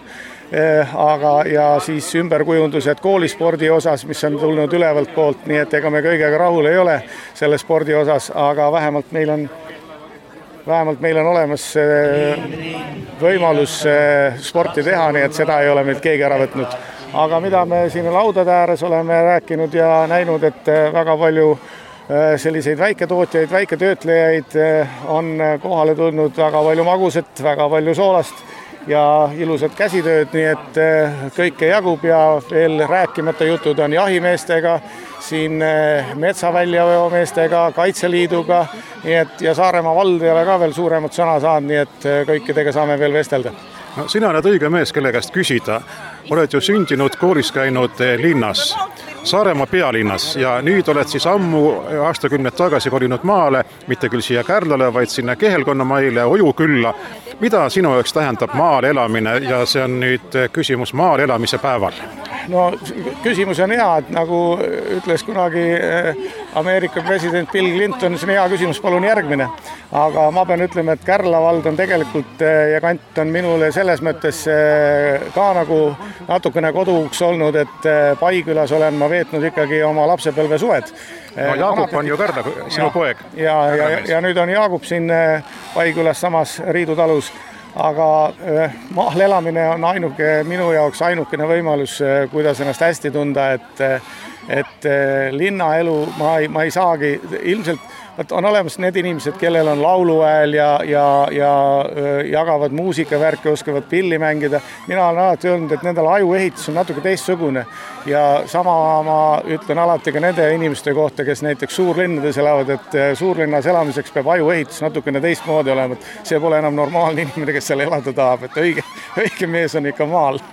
aga ja siis ümberkujundused koolispordi osas, mis on tulnud ülevalt poolt, nii et ega me kõigega rahul ei ole selle spordi osas, aga vähemalt meil on Vähemalt meil on olemas võimalus sporti teha, nii et seda ei ole meilt keegi ära võtnud. Aga mida me siin laudade ääres oleme rääkinud ja näinud, et väga palju selliseid väiketootjaid, väiketöötlejaid on kohale tulnud, väga palju magusat, väga palju soolast ja ilusad käsitööd, nii et kõike jagub ja veel rääkimata jutud on jahimeestega, siin metsaväljaveomeestega, Kaitseliiduga, nii et ja Saaremaa vald ei ole ka veel suuremat sõna saanud, nii et kõikidega saame veel vestelda. No, sina oled õige mees, kelle käest küsida. Oled ju sündinud, koolis käinud linnas, Saaremaa pealinnas ja nüüd oled siis ammu aastakümned tagasi kolinud maale, mitte küll siia Kärlale, vaid sinna Kehelkonnamaile, Ojukülla. Mida sinu jaoks tähendab maal elamine ja see on nüüd küsimus maal elamise päeval? No küsimus on hea, et nagu ütles kunagi Ameerika president Bill Clinton, see on hea küsimus, palun järgmine. Aga ma pean ütlema, et Kärla vald on tegelikult ja kant on minule selles mõttes ka nagu natukene koduks olnud, et Paikülas olen ma veetnud ikkagi oma lapsepõlve suved. No Jaagup on ju Kärla, sinu ja, poeg. Ja, ja, ja nüüd on Jaagup siin Paikülas samas Riidu talus. Aga maal elamine on ainuke, minu jaoks ainukene võimalus, kuidas ennast hästi tunda, et, et linnaelu ma ei, ma ei saagi ilmselt, on olemas need inimesed, kellel on lauluhääl ja, ja, ja jagavad muusikavärke, oskavad pilli mängida. Mina olen alati öelnud, et nendel ajuehitus on natuke teistsugune ja sama ma ütlen alati ka nende inimeste kohta, kes näiteks suurlinnades elavad, et suurlinnas elamiseks peab ajuehitus natukene teistmoodi olema. See pole enam normaalne inimene, kes seal elada tahab, et õige, õige mees on ikka maal.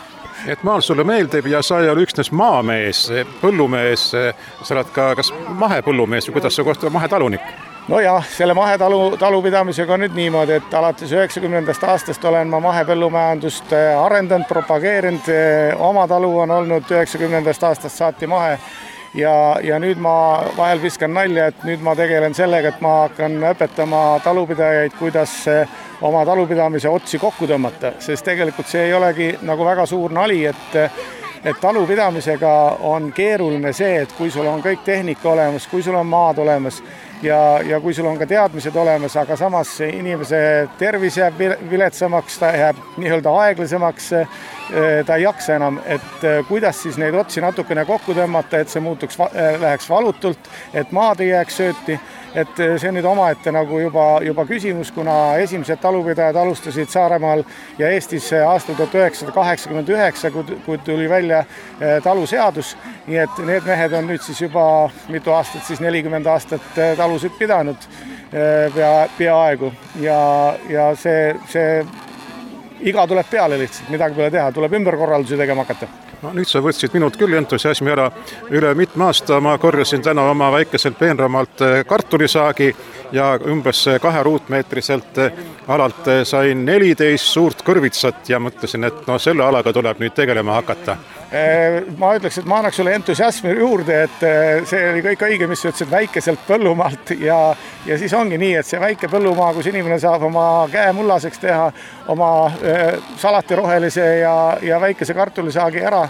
Et maal sulle meeldib ja sa ei ole üksnes maamees, põllumees, sa oled ka kas mahepõllumees või kuidas sa kohta mahetalunik? No jah, selle mahetalu talupidamisega on nüüd niimoodi, et alates üheksakümnendast aastast olen ma mahepõllumajandust arendanud, propageerinud, oma talu on olnud üheksakümnendast aastast saati mahe ja, ja nüüd ma vahel viskan nalja, et nüüd ma tegelen sellega, et ma hakkan õpetama talupidajaid, kuidas oma talupidamise otsi kokku tõmmata, sest tegelikult see ei olegi nagu väga suur nali, et, et talupidamisega on keeruline see, et kui sul on kõik tehnika olemas, kui sul on maad olemas ja, ja kui sul on ka teadmised olemas, aga samas inimese tervis jääb viletsamaks, ta jääb nii-öelda aeglasemaks, ta ei jaksa enam, et kuidas siis neid otsi natukene kokku tõmmata, et see muutuks, läheks valutult, et maad ei jääks sööti et see on nüüd omaette nagu juba, juba küsimus, kuna esimesed talupidajad alustasid Saaremaal ja Eestis aastal tuhat üheksasada kaheksakümmend üheksa, kui tuli välja taluseadus, nii et need mehed on nüüd siis juba mitu aastat, siis nelikümmend aastat talusid pidanud pea, peaaegu ja, ja see, see iga tuleb peale lihtsalt, midagi pole teha, tuleb ümberkorraldusi tegema hakata. No, nüüd sa võtsid minult küll entusiasmi ära. Üle mitme aasta ma korjasin täna oma väikeselt peenramalt kartulisaagi ja umbes kahe ruutmeetriselt alalt sain neliteist suurt kõrvitsat ja mõtlesin, et no selle alaga tuleb nüüd tegelema hakata. Ma ütleks, et ma annaks sulle entusiasmi juurde, et see oli kõik õige, mis sa ütlesid väikeselt põllumaalt ja, ja siis ongi nii, et see väike põllumaa, kus inimene saab oma käe mullaseks teha, oma salati rohelise ja, ja väikese kartulisaagi ära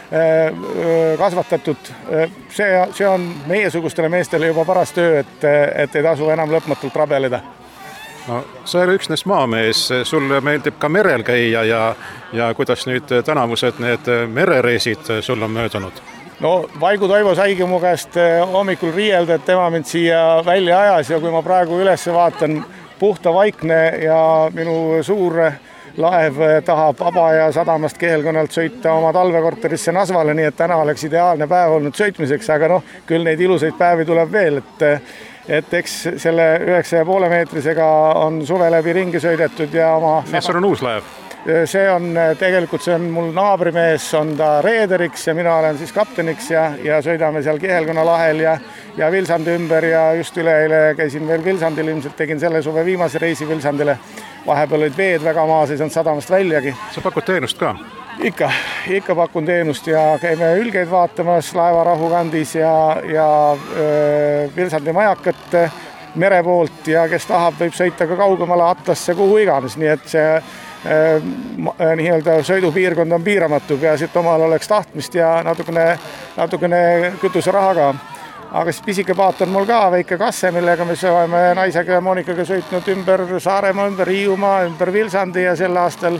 kasvatatud. See, see on meiesugustele meestele juba paras töö, et, et ei tasu enam lõpmatult rabeleda. No, sa ei ole üksnes maamees, sulle meeldib ka merel käia ja, ja kuidas nüüd tänavused need merereisid sul on möödunud? No Vaigu Toivo saigi mu käest hommikul riielda, et tema mind siia välja ajas ja kui ma praegu üles vaatan, puhta vaikne ja minu suur laev tahab Abaja sadamast Kehelkonnalt sõita oma talvekorterisse Nasvale, nii et täna oleks ideaalne päev olnud sõitmiseks, aga noh, küll neid ilusaid päevi tuleb veel, et et eks selle üheksa ja poole meetrisega on suve läbi ringi sõidetud ja oma... Nii, sul on uus laev? See on tegelikult, see on mul naabrimees, on ta reederiks ja mina olen siis kapteniks ja, ja sõidame seal Kehelkonna lahel ja, ja Vilsandi ümber ja just üleeile käisin veel Vilsandil, ilmselt tegin selle suve viimase reisi Vilsandile. Vahepeal olid veed väga maas, ei saanud sadamast väljagi. Sa pakud teenust ka? Ikka, ikka pakun teenust ja käime ülgeid vaatamas laevarahu kandis ja, ja öö, Vilsandi majakat mere poolt ja kes tahab, võib sõita ka kaugemale Atlasse kuhu iganes, nii et see öö, nii-öelda sõidupiirkond on piiramatu, peaasi, et omal oleks tahtmist ja natukene, natukene kütuseraha ka. Aga siis pisike paat on mul ka väike kasse, millega me oleme naisega ja Monikaga sõitnud ümber Saaremaa, ümber Hiiumaa, ümber Vilsandi ja sel aastal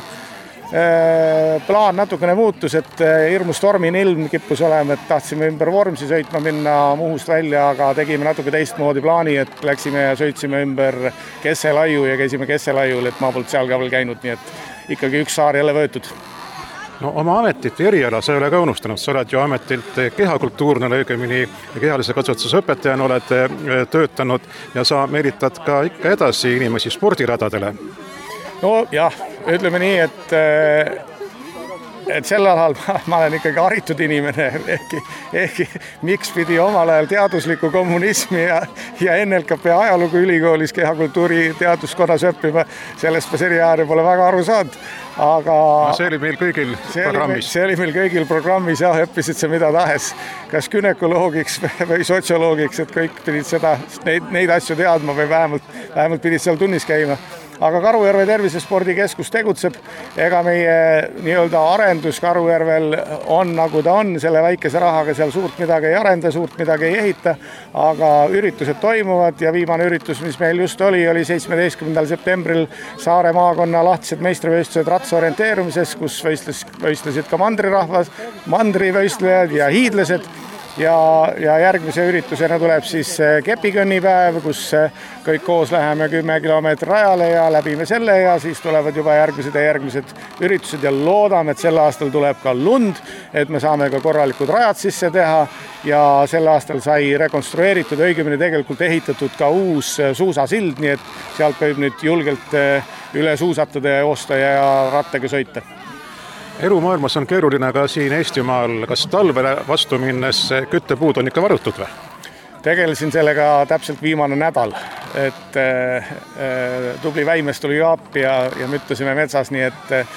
plaan natukene muutus, et hirmus tormine ilm kippus olema, et tahtsime ümber Vormsi sõitma minna Muhust välja, aga tegime natuke teistmoodi plaani, et läksime ja sõitsime ümber Kesselaiu ja käisime Kesselaiul, et ma polnud seal ka veel käinud, nii et ikkagi üks saar jälle võetud. No oma ametit või eriala sa ei ole ka unustanud, sa oled ju ametilt kehakultuurne, õigemini kehalise kasvatuse õpetajana oled töötanud ja sa meelitad ka ikka edasi inimesi spordiradadele. No jah, ütleme nii, et, et sel alal ma, ma olen ikkagi haritud inimene, ehkki, ehkki miks pidi omal ajal teadusliku kommunismi ja, ja N L K P ajalugu ülikoolis kehakultuuri teaduskonnas õppima, sellest ma seni ajal pole väga aru saanud. Aga no, see oli meil kõigil see programmis. Oli, see oli meil kõigil programmis ja õppisid sa mida tahes, kas günekoloogiks või sotsioloogiks, et kõik pidid seda, neid, neid asju teadma või vähemalt, vähemalt pidid seal tunnis käima. Aga Karujärve tervisespordikeskus tegutseb, ega meie nii-öelda arendus Karujärvel on nagu ta on, selle väikese rahaga seal suurt midagi ei arenda, suurt midagi ei ehita, aga üritused toimuvad ja viimane üritus, mis meil just oli, oli seitsmeteistkümnendal septembril Saare maakonna lahtised meistrivõistlused ratsaorienteerumises, kus võistles, võistlesid ka mandrirahvas, mandrivõistlejad ja hiidlased. Ja, ja järgmise üritusena tuleb siis kepikõnnipäev, kus kõik koos läheme kümme kilomeetri rajale ja läbime selle ja siis tulevad juba järgmised ja järgmised üritused ja loodame, et sel aastal tuleb ka lund, et me saame ka korralikud rajad sisse teha ja sel aastal sai rekonstrueeritud, õigemini tegelikult ehitatud ka uus suusasild, nii et sealt võib nüüd julgelt üle suusatada ja joosta ja rattaga sõita. Elu maailmas on keeruline ka siin Eestimaal. Kas talvele vastu minnes küttepuud on ikka varutud või? Tegelesin sellega täpselt viimane nädal, et äh, tubli väimes tuli appi ja, ja müttasime metsas, nii et äh,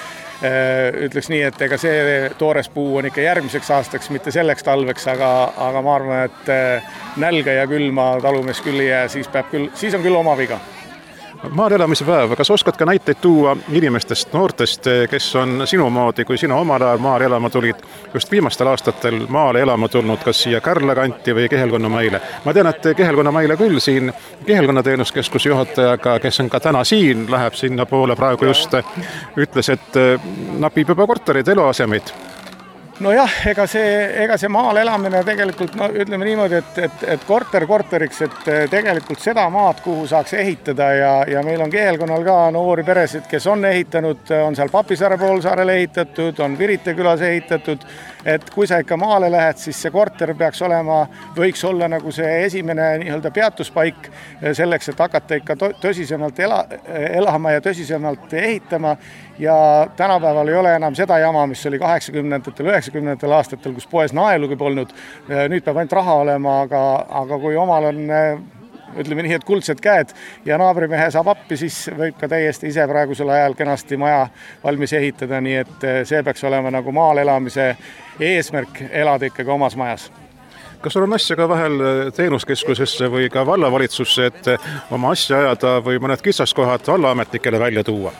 ütleks nii, et ega see toores puu on ikka järgmiseks aastaks, mitte selleks talveks, aga, aga ma arvan, et äh, nälga ja külma talumees küll ei jää, siis, peab küll, siis on küll oma viga. Maal elamise päev, kas oskad ka näiteid tuua inimestest, noortest, kes on sinu moodi, kui sina omal ajal maal elama tulid, just viimastel aastatel maale elama tulnud, kas siia Kärla kanti või Kehelkonnamaile? Ma tean, et Kehelkonnamaile küll siin Kehelkonna teenuskeskuse juhatajaga, kes on ka täna siin, läheb sinna poole praegu just, ütles, et napib juba korterid, eluasemeid. nojah, ega see, ega see maal elamine tegelikult, no ütleme niimoodi, et, et, et korter korteriks, et tegelikult seda maad, kuhu saaks ehitada ja, ja meil on Kihelkonnal ka noori peresid, kes on ehitanud, on seal Papisaare poolsaarel ehitatud, on Virite külas ehitatud, et kui sa ikka maale lähed, siis see korter peaks olema, võiks olla nagu see esimene nii-öelda peatuspaik selleks, et hakata ikka tõsisemalt ela, elama ja tõsisemalt ehitama ja tänapäeval ei ole enam seda jama, mis oli kaheksakümnendatel, üheksakümnendatel aastatel, kus poes naelugi polnud. Nüüd peab ainult raha olema, aga, aga kui omal on, ütleme nii, et kuldsed käed ja naabrimehe saab appi, siis võib ka täiesti ise praegusel ajal kenasti maja valmis ehitada, nii et see peaks olema nagu maal elamise eesmärk elada ikkagi omas majas. Kas sul on asja ka vahel teenuskeskusesse või ka vallavalitsusse, et oma asja ajada või mõned kitsaskohad vallaametnikele välja tuua?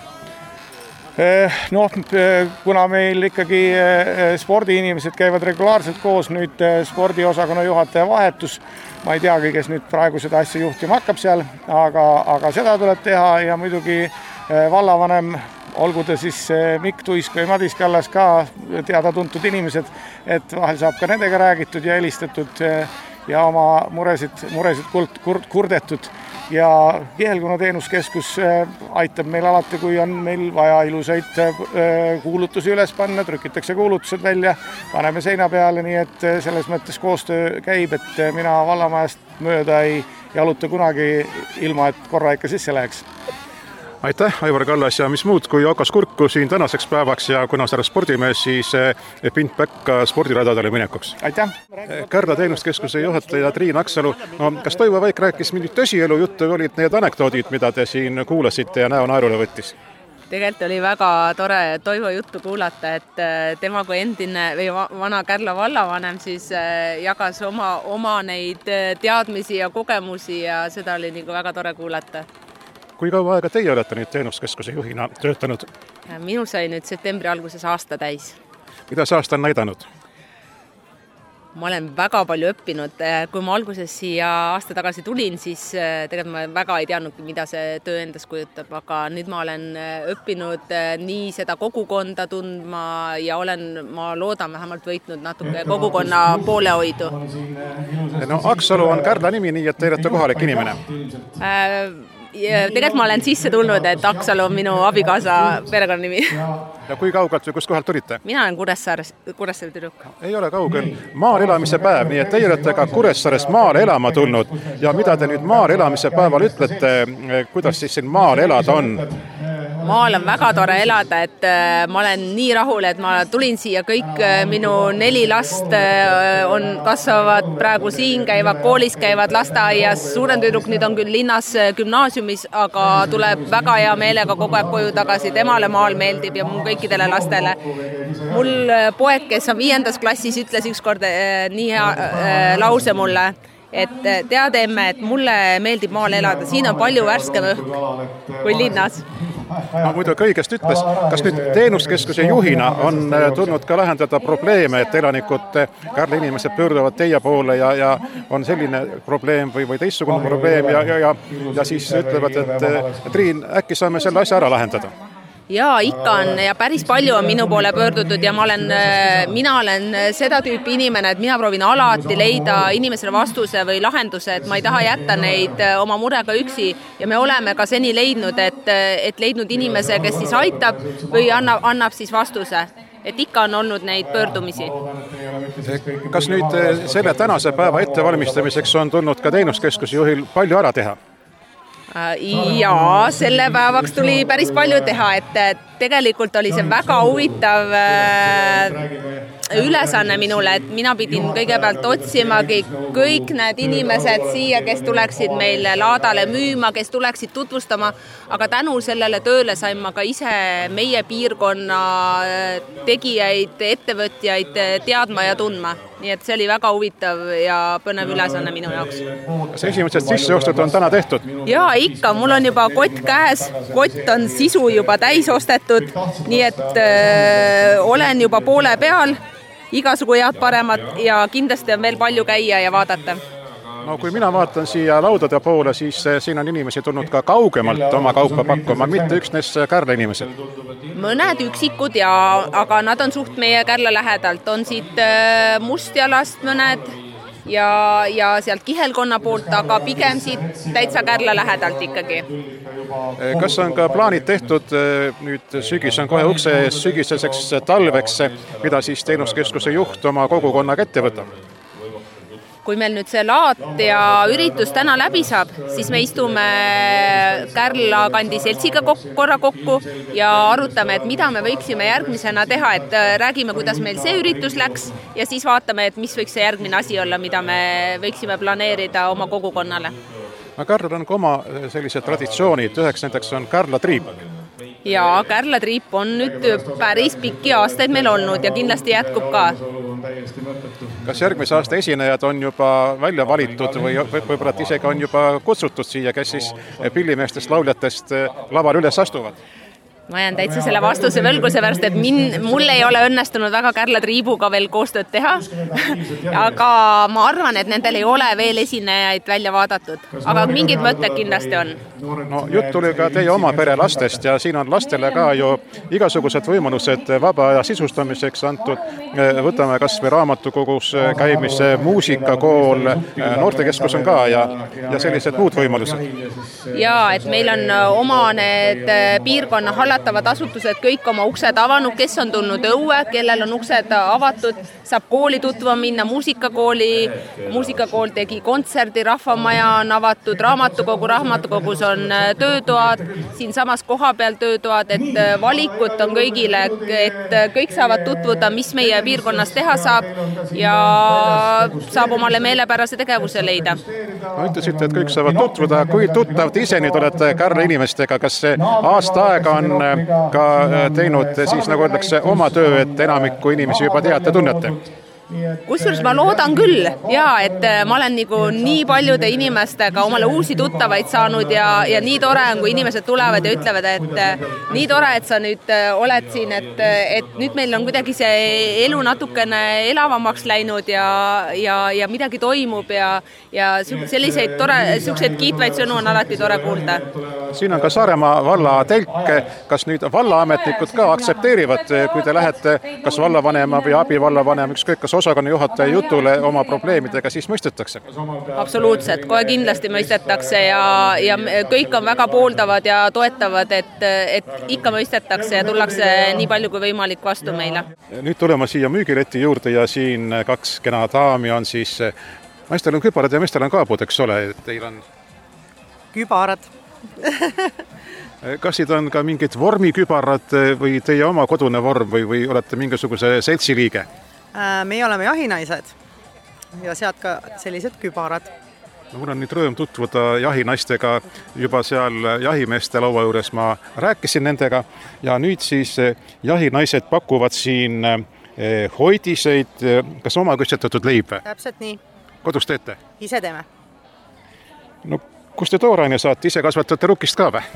Noh, kuna meil ikkagi spordiinimesed käivad regulaarselt koos, nüüd spordiosakonna juhataja vahetus, ma ei teagi, kes nüüd praegu seda asja juhtima hakkab seal, aga, aga seda tuleb teha ja muidugi vallavanem, olgu ta siis Mikk Tuisk või Madis Kallas ka teada-tuntud inimesed, et vahel saab ka nendega räägitud ja helistatud ja oma muresid, muresid kurt, kurt, kurdetud. Ja Kihelkonna teenuskeskus aitab meil alati, kui on meil vaja ilusaid kuulutusi üles panna, trükitakse kuulutused välja, paneme seina peale, nii et selles mõttes koostöö käib, et mina vallamajast mööda ei jaluta kunagi ilma, et korra ikka sisse läheks. Aitäh, Aivar Kallas, ja mis muud kui Okas Kurku siin tänaseks päevaks ja kuna sa spordimees, siis pind päkka spordiradadele minekuks. Aitäh! Kärla teenuskeskuse juhataja Triin Aksalu, no kas Toivo Vaik rääkis mingit tõsielu juttu või olid need anekdoodid, mida te siin kuulasite ja näo naerule võttis? Tegelikult oli väga tore Toivo juttu kuulata, et tema kui endine või vana Kärla vallavanem siis jagas oma, oma neid teadmisi ja kogemusi ja seda oli nagu väga tore kuulata. Kui kaua aega teie olete nüüd teenuskeskuse juhina töötanud? Minu sai nüüd septembri alguses aasta täis. Mida see aasta on näidanud? Ma olen väga palju õppinud. Kui ma alguses siia aasta tagasi tulin, siis tegelikult ma väga ei teadnud, mida see töö endas kujutab, aga nüüd ma olen õppinud nii seda kogukonda tundma ja olen, ma loodan vähemalt võitnud natuke kogukonna poolehoidu. No Aksalu on Kärla nimi, nii et te olete kohalik inimene. Äh, Ja tegelikult ma olen sisse tulnud, et Aksalu on minu abikaasa perekonnanimi. Ja kui kaugelt või kust kohalt tulite? Mina olen Kuressaares, Kuressaare tüdruk. Ei ole kaugel. Maal elamise päev, nii et teie olete ka Kuressaarest maal elama tulnud. Ja mida te nüüd maal elamise päeval ütlete, kuidas siis siin maal elada on? Maal on väga tore elada, et ma olen nii rahul, et ma tulin siia, kõik minu neli last on, kasvavad praegu siin, käivad koolis, käivad lasteaias, suurem tüdruk nüüd on küll linnas gümnaasiumis, aga tuleb väga hea meelega kogu aeg koju tagasi, temale maal meeldib ja mul kõikidele lastele. Mul poeg, kes on viiendas klassis, ütles ükskord nii hea lause mulle, et tead emme, et mulle meeldib maal elada, siin on palju värskem õhk kui linnas. No, muidugi õigest ütles, kas nüüd teenuskeskuse juhina on tulnud ka lahendada probleeme, et elanikud, Kärla inimesed pöörduvad teie poole ja, ja on selline probleem või, või teistsugune probleem ja, ja, ja, ja siis ütlevad, et Triin, äkki saame selle asja ära lahendada? Jaa, ikka on ja päris palju on minu poole pöördutud ja ma olen, mina olen seda tüüpi inimene, et mina proovin alati leida inimesele vastuse või lahenduse, et ma ei taha jätta neid oma murega üksi ja me oleme ka seni leidnud, et, et leidnud inimese, kes siis aitab või annab, annab siis vastuse. Et ikka on olnud neid pöördumisi. Kas nüüd selle tänase päeva ettevalmistamiseks on tulnud ka teenuskeskuse juhil palju ära teha? Jaa, selle päevaks tuli päris palju teha, et tegelikult oli see väga huvitav ülesanne minule, et mina pidin kõigepealt otsimagi kõik need inimesed siia, kes tuleksid meile laadale müüma, kes tuleksid tutvustama, aga tänu sellele tööle sain ma ka ise meie piirkonna tegijaid, ettevõtjaid teadma ja tundma. Nii et see oli väga huvitav ja põnev ülesanne minu jaoks. Kas esimesed sisseostud on täna tehtud? Jaa, ikka. Mul on juba kott käes. Kott on sisu juba täis ostetud, nii et öö, olen juba poole peal. Igasugu head paremat ja kindlasti on veel palju käia ja vaadata. No kui mina vaatan siia laudade poole, siis siin on inimesi tulnud ka kaugemalt oma kaupa pakkuma, mitte üksnes Kärla inimesed. Mõned üksikud, ja, aga nad on suht meie Kärla lähedalt. On siit Mustjalast mõned ja, ja sealt Kihelkonna poolt, aga pigem siit täitsa Kärla lähedalt ikkagi. Kas on ka plaanid tehtud, nüüd sügis on kohe ukse ees sügiseseks talveks, mida siis teenuskeskuse juht oma kogukonnaga ette võtab? Kui meil nüüd see laat ja üritus täna läbi saab, siis me istume Kärla kandi seltsiga korra kokku ja arutame, et mida me võiksime järgmisena teha, et räägime, kuidas meil see üritus läks ja siis vaatame, et mis võiks see järgmine asi olla, mida me võiksime planeerida oma kogukonnale. Kärlal on ka oma sellised traditsioonid, üheks nendeks on Kärla triip. Ja Kärla triip on nüüd päris pikki aastaid meil olnud ja kindlasti jätkub ka. Kas järgmise aasta esinejad on juba välja valitud või võib-olla isegi on juba kutsutud siia, kes siis pillimeestest, lauljatest laval üles astuvad? Ma jään täitsa selle vastuse võlgu, seepärast, et min, mul ei ole õnnestunud väga Kärla triibuga veel koostööd teha, aga ma arvan, et nendel ei ole veel esinejaid välja vaadatud, aga mingid mõtted kindlasti on. No, jutt tuli ka teie oma pere lastest ja siin on lastele ka ju igasugused võimalused vaba aja sisustamiseks antud. Võtame kas või raamatukogus käimise, muusikakool, noortekeskus on ka ja, ja sellised muud võimalused. Ja, et meil on oma need piirkonna hallatavad asutused kõik oma uksed avanud, kes on tulnud õue, kellel on uksed avatud, saab kooli tutvuma minna, muusikakooli, muusikakool tegi kontserdi, rahvamaja on avatud, raamatukogu, raamatukogus on töötoad, siin samas koha peal töötoad, et valikut on kõigile, et kõik saavad tutvuda, mis meie piirkonnas teha saab ja saab omale meelepärase tegevuse leida. No, ütlesite, et kõik saavad tutvuda, kui tuttav te ise nüüd olete Kärla inimestega, kas see aasta aega on ka teinud siis, nagu öeldakse, oma töö, et enamikku inimesi juba teate, tunnete? Kusjuures ma loodan küll, ja, et ma olen nagu nii paljude inimestega omale uusi tuttavaid saanud ja, ja nii tore on, kui inimesed tulevad ja ütlevad, et nii tore, et sa nüüd oled siin, et, et nüüd meil on kuidagi see elu natukene elavamaks läinud ja, ja, ja midagi toimub ja, ja selliseid tore, selliseid kiitvaid sõnu on alati tore kuulda. Siin on ka Saaremaa valla telk, kas nüüd vallaametnikud ka aktsepteerivad, kui te lähete kas vallavanema või abivallavanema, ükskõik kas osakonna juhataja jutule oma probleemidega, siis mõistetakse? Absoluutselt, kohe kindlasti mõistetakse ja, ja kõik on väga pooldavad ja toetavad, et, et ikka mõistetakse ja tullakse nii palju kui võimalik vastu meile. Nüüd tulema siia müügileti juurde ja siin kaks kena daami on siis, naistel on kübarad ja meestel on kaabud, eks ole, teil on? Kübarad. Kas siit on ka mingid vormikübarad või teie oma kodune vorm või, või olete mingisuguse seltsiliige? Meie oleme jahinaised ja sealt ka sellised kübarad. No, mul on nüüd rõõm tutvuda jahinaistega juba seal jahimeeste laua juures. Ma rääkisin nendega ja nüüd siis jahinaised pakuvad siin hoidiseid, kas oma kütsetatud leib? Täpselt nii. Kodus teete? Ise teeme. No, kus te tooraine saate? Ise kasvatate rukist ka või?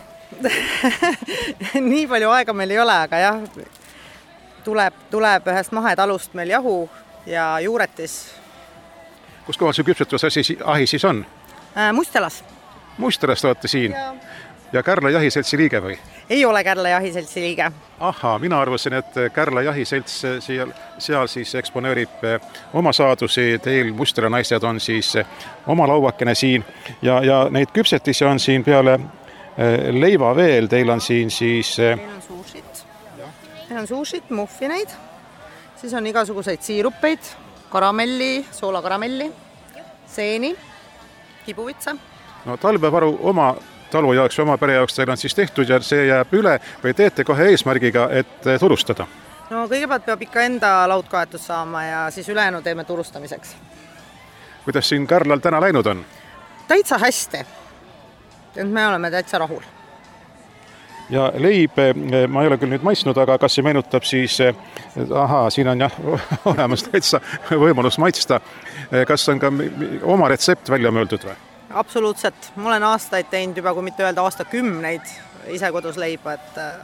Nii palju aega meil ei ole, aga jah, tuleb, tuleb ühest mahetalust meil jahu ja juuretis. Kus kohal see küpsetus ahi siis on? Mustjalas. Mustjalas olete siin? Ja, ja Kärla jahiseltsi liige või? Ei ole Kärla jahiseltsi liige. Aha, mina arvasin, et Kärla jahiselts seal, seal siis eksponeerib oma saadusi, teil Mustjala naised on siis oma lauakene siin ja, ja neid küpsetisi on siin peale leiva veel, teil on siin siis... Meil on suushit, meil on suushit, muffineid, siis on igasuguseid siirupeid, karamelli, soolakaramelli, seeni, kibuvitsa. No talvevaru oma talu jaoks või oma pere jaoks teil on siis tehtud ja see jääb üle või teete kohe eesmärgiga, et turustada? No kõigepealt peab ikka enda laudkaetus saama ja siis ülejäänu teeme turustamiseks. Kuidas siin Kärlal täna läinud on? Täitsa hästi. Me oleme täitsa rahul. Ja leib, ma ei ole küll nüüd maitsnud, aga kas see meenutab siis, aha, siin on jah olemas täitsa võimalus maitsta. Kas on ka oma retsept välja mõeldud või? Absoluutselt. Ma olen aastaid teinud juba, kui mitte öelda aastakümneid ise kodus leiba, et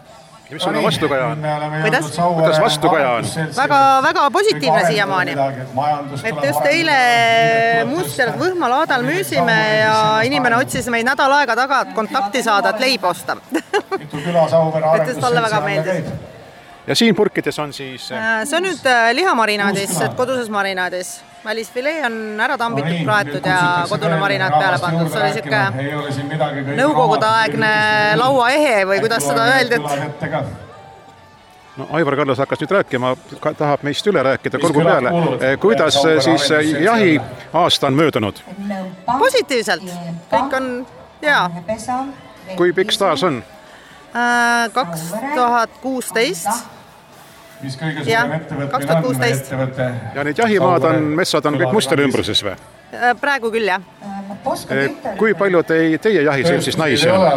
mis sulle vastukaja on? Kuidas? Kuidas vastukaja on? Väga, väga positiivne siiamaani. Et just eile Mustelas Võhma-laadal müüsime ja inimene otsis meid nädal aega taga, et kontakti saada, et leib osta. Et just talle väga meeldis. Ja siin purkides on siis... See on nüüd lihamarinaadis, et koduses marinaadis. Välisfilee on ära tambitud, praetud ja kodune marinaad peale pandud. See oli siuke nõukogudeaegne lauaehe või kuidas seda öeldi, et... No, Aivar Kallas hakkas nüüd rääkima, tahab meist üle rääkida korgu peale. Kuidas siis jahi aasta on möödunud? Positiivselt. Kõik on hea. Kui pikk staas on? kaks tuhat kuusteist. Ja, kaks tuhat kuusteist. Ja need jahimaad on, metsad on kõik Mustela ümbruses või? Praegu küll, jah. Kui palju teie, teie jahiseltsis naisi on?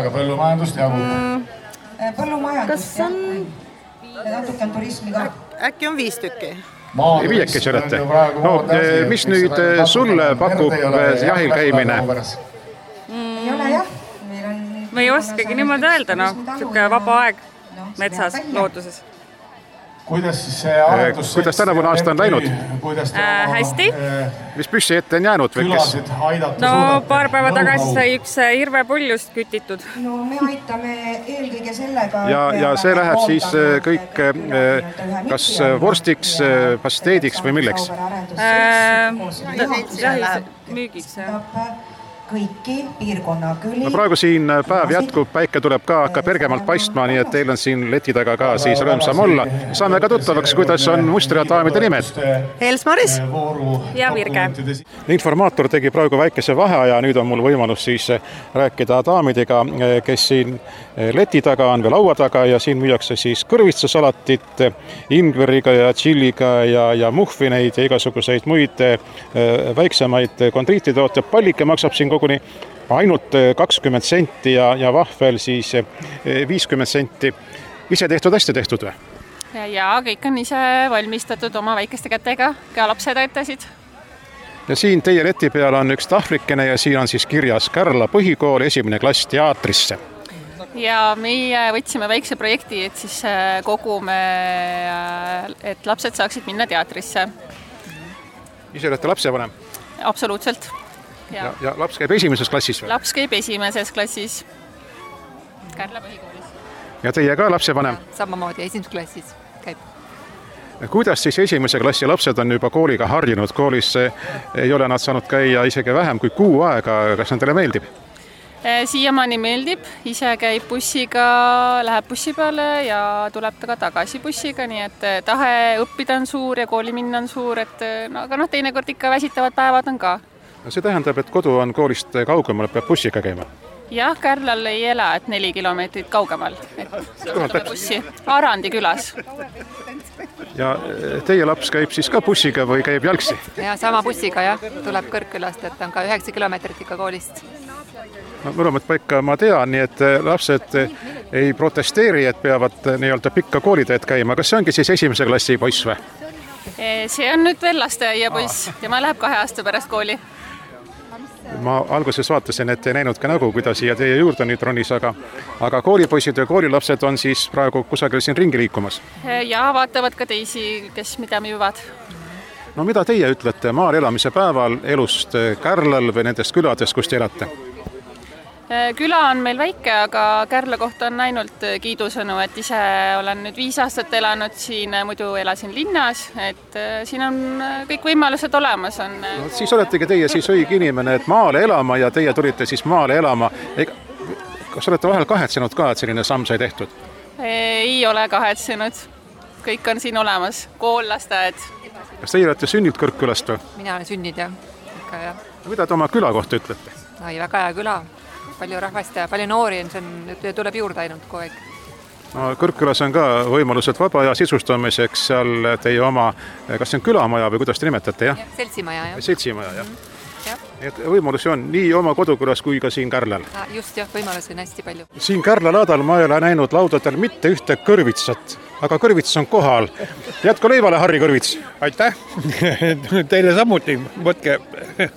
Kas on... Äkki on viis tükki. Viiekesi olete. No, mis nüüd sulle pakub jahil käimine? Ma ei oskagi niimoodi öelda, no. Siuke vaba aeg metsas, looduses. Kuidas siis see arendus... Kuidas tänavune aasta on läinud? Äh, hästi. Mis püssi ette on jäänud? No paar päeva tagasi sai üks hirvepuljust kütitud. No me aitame eelkõige sellega... Ja, ja see läheb siis kõik kas vorstiks, pasteediks või milleks? Äh, müügiks, jah. Kõiki piirkonna küli. No praegu siin päev jätkub, päike tuleb ka, hakkab ergemalt paistma, nii et teil on siin leti taga ka siis rõõmsam olla. Saame ka tuttavaks, kuidas on Mustela daamide nimed. Elsmaris ja Virge. Informaator tegi praegu väikese vaheaja, nüüd on mul võimalus siis rääkida daamidega, kes siin leti taga on või laua taga ja siin müüakse siis kõrvitsasalatit ingveriga ja tšilliga ja, ja muhvineid ja igasuguseid muid väiksemaid kontriititoote. Pallike maksab siin koguni ainult kakskümmend senti ja, ja vahvel siis viiskümmend senti. Ise tehtud, hästi tehtud või? Ja, ja kõik on ise valmistatud oma väikeste kätega, ka lapsed aitasid. Ja siin teie leti peal on üks tahvlikene ja siin on siis kirjas Kärla põhikool, esimene klass teatrisse. Ja meie võtsime väikse projekti, et siis kogume, et lapsed saaksid minna teatrisse. Ise olete lapsevanem? Absoluutselt. Ja, ja laps käib esimeses klassis või? Laps käib esimeses klassis Kärla põhikoolis. Ja teie ka lapsevanem? Samamoodi esimeses klassis käib. Kuidas siis esimese klassi lapsed on juba kooliga harjunud? Koolis ei ole nad saanud käia isegi vähem kui kuu aega. Kas nendele meeldib? Siiamaani meeldib. Ise käib bussiga, läheb bussi peale ja tuleb ta ka tagasi bussiga, nii et tahe õppida on suur ja kooli minna on suur, et no, aga noh, teinekord ikka väsitavad päevad on ka. No see tähendab, et kodu on koolist kaugemal, peab bussiga käima? Jah, Kärlal ei ela, et neli kilomeetrit kaugemal. Et tuleb bussi Arandi külas. Ja teie laps käib siis ka bussiga või käib jalgsi? Ja sama bussiga, jah. Tuleb Kõrgkülast, et on ka üheksa kilomeetrit ikka koolist. No, mõlemat paika ma tean, nii et lapsed ei protesteeri, et peavad nii-öelda pikka kooliteed käima. Kas see ongi siis esimese klassi poiss või? See on nüüd veel lasteaia poiss. Tema läheb kahe aasta pärast kooli. Ma alguses vaatasin, et ei näinud ka nägu, kuidas siia teie juurde nüüd ronis, aga, aga koolipoisid ja koolilapsed on siis praegu kusagil siin ringi liikumas. Ja vaatavad ka teisi, kes mida müüvad. No mida teie ütlete maal elamise päeval elust Kärlal või nendest küladest, kus te elate? Küla on meil väike, aga Kärla kohta on ainult kiidusõnu, et ise olen nüüd viis aastat elanud siin, muidu elasin linnas, et siin on kõik võimalused olemas. On... No, siis oletegi teie siis õige inimene, et maale elama ja teie tulite siis maale elama. Kas olete vahel kahetsenud ka, et selline samm sai tehtud? Ei ole kahetsenud. Kõik on siin olemas. Kool, lasteaed. Kas teie olete sünnilt Kõrgkülast või? Mina olen sünnid, jah. Ikka, jah. Mida te oma küla kohta ütlete? Ai, väga hea küla. Palju rahvast ja palju noori on, see on, tuleb juurde ainult kogu aeg. No, Kõrgkülas on ka võimalused vaba ja sisustamiseks seal teie oma, kas see on külamaja või kuidas te nimetate, jah? Ja, seltsimaja, jah. Seltsimaja, jah. Mm-hmm. jah. Et võimalusi on nii oma kodukülas kui ka siin Kärlal. Just, jah, võimalusi on hästi palju. Siin Kärla laadal ma ei ole näinud laudadel mitte ühte kõrvitsat, aga kõrvits on kohal. Jätku leivale, Harri Kõrvits! Aitäh! Teile samuti, võtke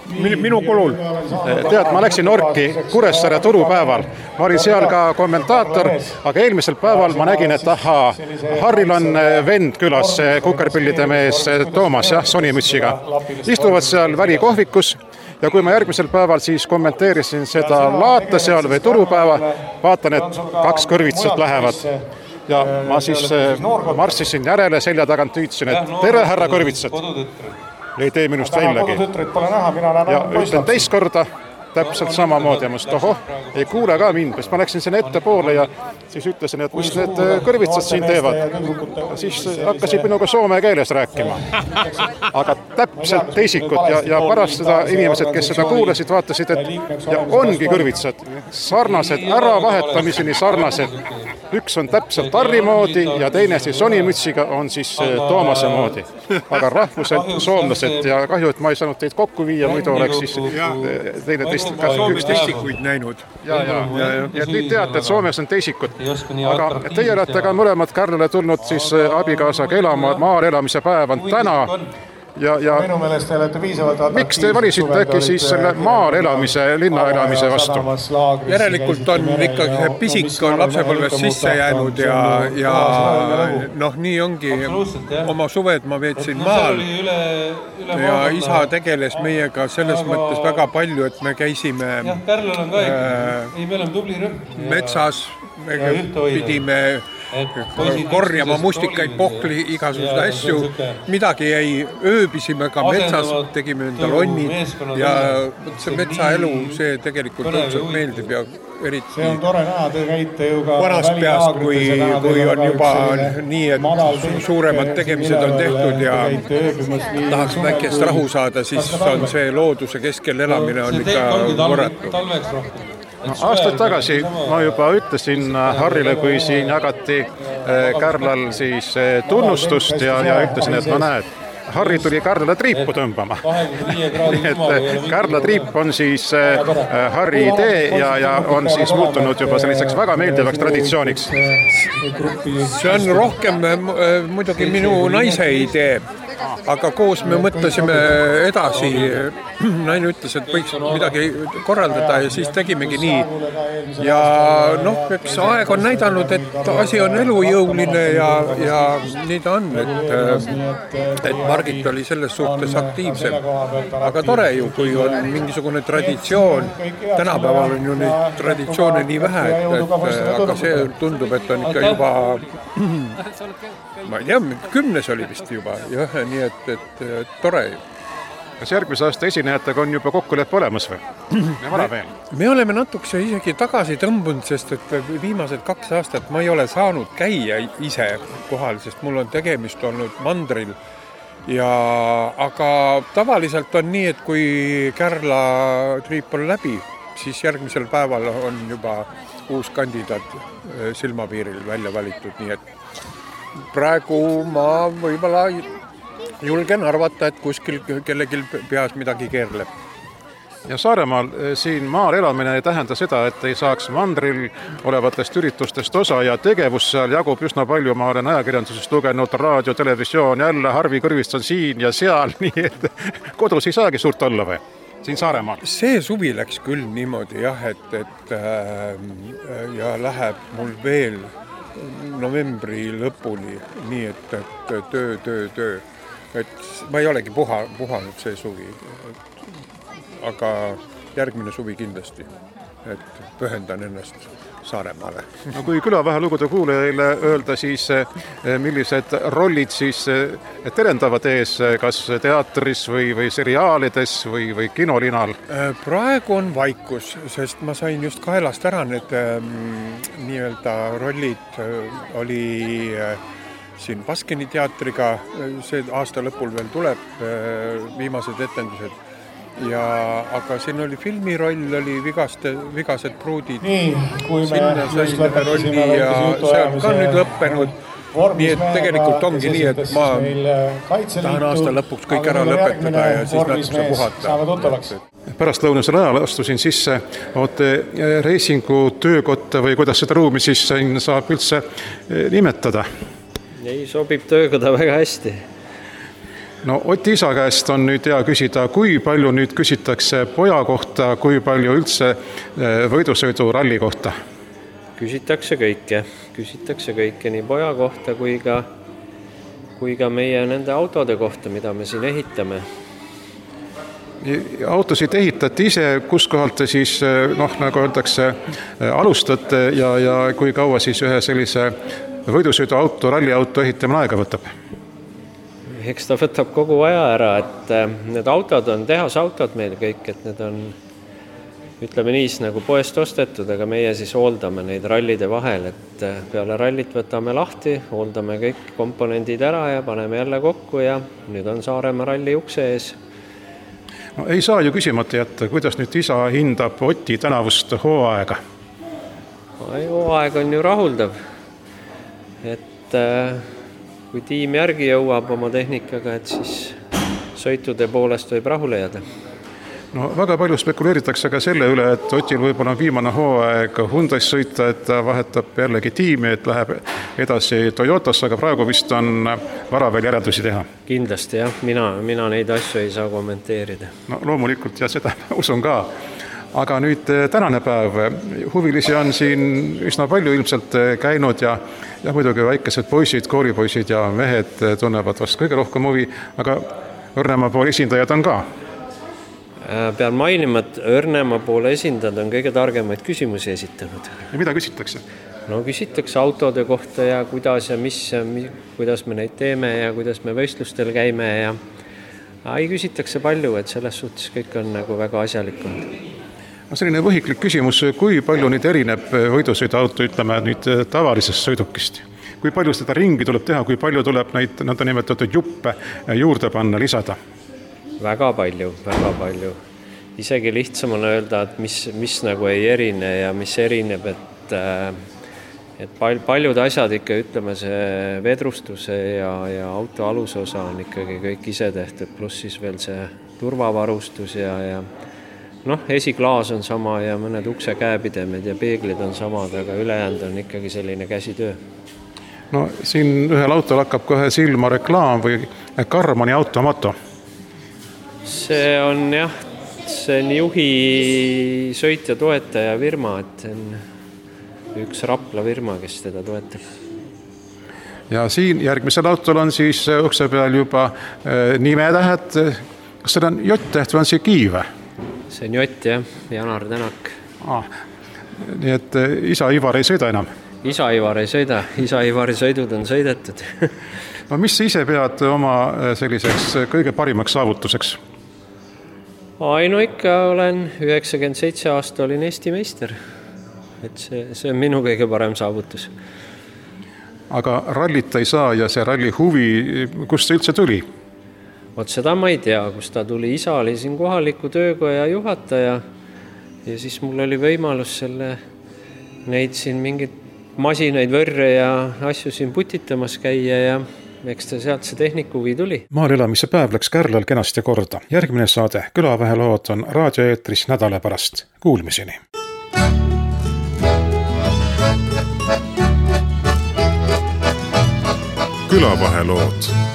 minu kulul. Tead, ma läksin Orki Kuressaare turupäeval. Ma olin seal ka kommentaator, aga eelmisel päeval ma nägin, et ahaa, Harril on vend külas, kukerpillide mees Toomas, jah, sonimütsiga. Istuvad seal välikohvikus ja kui ma järgmisel päeval siis kommenteerisin seda laata seal või turupäeva, vaatan, et kaks kõrvitsat lähevad. Ja ma siis marssisin järele, selja tagant tüütsin, et tere, härra kõrvitsad. Ei tee minust väljagi. Ja ütlen teist korda täpselt samamoodi ja ma ütlesin, ohoh, ei kuule ka mind, sest ma läksin sinna ette poole ja siis ütlesin, et mis need kõrvitsad siin teevad. Ja siis hakkasid minuga soome keeles rääkima. Aga täpselt teisikud ja, ja pärast seda inimesed, kes seda kuulasid, vaatasid, et ja ongi kõrvitsad, sarnased, ära vahetamiseni sarnased. Üks on täpselt Harri moodi ja teine siis sonimütsiga on siis Toomase moodi. Aga rahvused, soomlased ja kahju, et ma ei saanud teid kokku viia, muidu oleks siis teine teist, Soome teisikuid näinud. Ja, ja, ja, ja nüüd teate, et Soomes on teisikud. Aga teie olete ka mõlemad Kärlale tulnud siis abikaasaga elama, maal elamise päev on täna. Ja, ja miks te valisite äkki siis selle maal elamise, linna elamise vastu? Järelikult on ikkagi see pisik on lapsepõlvest sisse jäänud ja, ja noh, nii ongi. Oma suved ma veetsin maal ja isa tegeles meiega selles mõttes väga palju, et me käisime metsas, me pidime korjama mustikaid, pohkli, igasuguseid asju. Midagi jäi, ööbisime ka metsas, tegime enda lonni ja see metsaelu, see tegelikult õudselt meeldib ja eriti see on tore näha, te käite ju ka vanast peast, kui, kui on juba nii, et suuremad tegemised on tehtud ja tahaks väikest rahu saada, siis on see looduse keskel elamine on ikka korratu. No, aastaid tagasi ma juba ütlesin Harrile, kui siin jagati Kärlal siis tunnustust ja, ja ütlesin, et ma näed, Harri tuli Kärlale triipu tõmbama. Nii et Kärla triip on siis Harri idee ja, ja on siis muutunud juba selliseks väga meeldivaks traditsiooniks. See on rohkem muidugi minu naise idee. Aga koos me mõtlesime edasi, naine ütles, et võiks midagi korraldada ja siis tegimegi nii. Ja noh, eks aeg on näidanud, et asi on elujõuline ja, ja nii ta on, et, et Margit oli selles suhtes aktiivsem. Aga tore ju, kui on mingisugune traditsioon, tänapäeval on ju neid traditsioone nii vähe, et, et aga see tundub, et on ikka juba, ma ei tea, kümnes oli vist juba, jah, nii et, et, et tore ju. Kas järgmise aasta esinejatega on juba kokkuleppe olemas või? Me, veel? me oleme natukese isegi tagasi tõmbunud, sest et viimased kaks aastat ma ei ole saanud käia ise kohal, sest mul on tegemist olnud mandril. Ja, aga tavaliselt on nii, et kui Kärla triip on läbi, siis järgmisel päeval on juba uus kandidaat silmapiiril välja valitud, nii et praegu ma võib-olla julgen arvata, et kuskil kellelgi peas midagi keerleb. Ja Saaremaal siin maal elamine ei tähenda seda, et ei saaks mandril olevatest üritustest osa ja tegevus seal jagub üsna palju. Ma olen ajakirjandusest lugenud raadio, televisioon, jälle Harvi Kõrvist on siin ja seal, nii et kodus ei saagi suurt olla või? Siin Saaremaal. See suvi läks küll niimoodi jah, et, et äh, ja läheb mul veel novembri lõpuni, nii et, et töö, töö, töö. Et ma ei olegi puha, puhanud see suvi, aga järgmine suvi kindlasti, et pühendan ennast Saaremaale. No kui Külaväelugude kuulajaile öelda, siis millised rollid siis terendavad ees, kas teatris või, või seriaalides või, või kinolinal? Praegu on vaikus, sest ma sain just kaelast ära need nii-öelda rollid, oli siin Baskini teatriga, see aasta lõpul veel tuleb, viimased etendused. Ja, aga siin oli filmiroll, oli vigaste, vigased pruudid. Nii, kui me just lõpetasime ja see on ka nüüd lõppenud. Nii et tegelikult ongi nii, et ma tahan aasta lõpuks kõik ära lõpetada ja siis natuke puhata. Pärastlõunasel ajal astusin sisse oote reisingu töökotta või kuidas seda ruumi siis saab üldse nimetada? Ei, sobib töökoda väga hästi. no Oti isa käest on nüüd hea küsida, kui palju nüüd küsitakse poja kohta, kui palju üldse võidusõidu ralli kohta? Küsitakse kõike, küsitakse kõike nii poja kohta kui ka, kui ka meie nende autode kohta, mida me siin ehitame. Autosid ehitate ise, kus kohalt te siis, noh, nagu öeldakse, alustate ja, ja kui kaua siis ühe sellise võidusõidu auto, ralliauto ehitamine aega võtab? Eks ta võtab kogu aja ära, et need autod on tehasautod meil kõik, et need on, ütleme niis, nagu poest ostetud, aga meie siis hooldame neid rallide vahel, et peale rallit võtame lahti, hooldame kõik komponendid ära ja paneme jälle kokku ja nüüd on Saaremaa ralli ukse ees. No, ei saa ju küsimata jätta, kuidas nüüd isa hindab Oti tänavust hooaega? Hooaeg on ju rahuldav, et kui tiim järgi jõuab oma tehnikaga, et siis sõitude poolest võib rahule jääda. No väga palju spekuleeritakse ka selle üle, et Otil võib-olla on viimane hooaeg Hyundais sõita, et ta vahetab jällegi tiimi, et läheb edasi Toyotas, aga praegu vist on vara veel järeldusi teha. Kindlasti jah, mina, mina neid asju ei saa kommenteerida. No loomulikult ja seda usun ka. Aga nüüd tänane päev, huvilisi on siin üsna palju ilmselt käinud ja, ja muidugi väikesed poisid, koolipoisid ja mehed tunnevad vast kõige rohkem huvi, aga Õrnemaa poole esindajad on ka. Pean mainima, et Õrnemaa poole esindajad on kõige targemaid küsimusi esitanud. Ja mida küsitakse? No küsitakse autode kohta ja kuidas ja mis, kuidas me neid teeme ja kuidas me võistlustel käime ja ei küsitakse palju, et selles suhtes kõik on nagu väga asjalikud. Selline võhiklik küsimus, kui palju nüüd erineb võidusõiduauto, ütleme nüüd tavalisest sõidukist? Kui palju seda ringi tuleb teha, kui palju tuleb neid nõnda nimetatud juppe juurde panna, lisada? Väga palju, väga palju. Isegi lihtsam on öelda, et mis, mis nagu ei erine ja mis erineb, et, et paljud asjad ikka, ütleme, see vedrustuse ja, ja auto alusosa on ikkagi kõik ise tehtud, pluss siis veel see turvavarustus ja, ja noh, esiklaas on sama ja mõned ukse käepidemed ja peeglid on samad, aga ülejäänud on ikkagi selline käsitöö. No siin ühel autol hakkab kohe silma reklaam või Karmani automoto. See on jah, see on juhi sõitja toetaja firma, et see on üks Rapla firma, kes teda toetab. Ja siin järgmisel autol on siis ukse peal juba nimetähed. Kas seda on J-täht või on see kiive? See on Jott, jah, Janar Tänak. Ah, nii et isa Ivar ei sõida enam? Isa Ivar ei sõida, isa Ivari sõidud on sõidetud. No mis sa ise pead oma selliseks kõige parimaks saavutuseks? Ai, no ikka olen üheksakümmend seitse aasta olin Eesti meister. Et see, see on minu kõige parem saavutus. Aga rallit ei saa ja see ralli huvi, kust see üldse tuli? Vot seda ma ei tea, kus ta tuli. Isa oli siin kohaliku töökoja juhataja ja siis mul oli võimalus selle, neid siin mingid masinaid, võrre ja asju siin putitamas käia ja eks ta sealt see tehnikuvi tuli. Maal elamise päev läks Kärlal kenasti korda. Järgmine saade Külavahelood on raadioeetris nädala pärast. Kuulmiseni! Külavahelood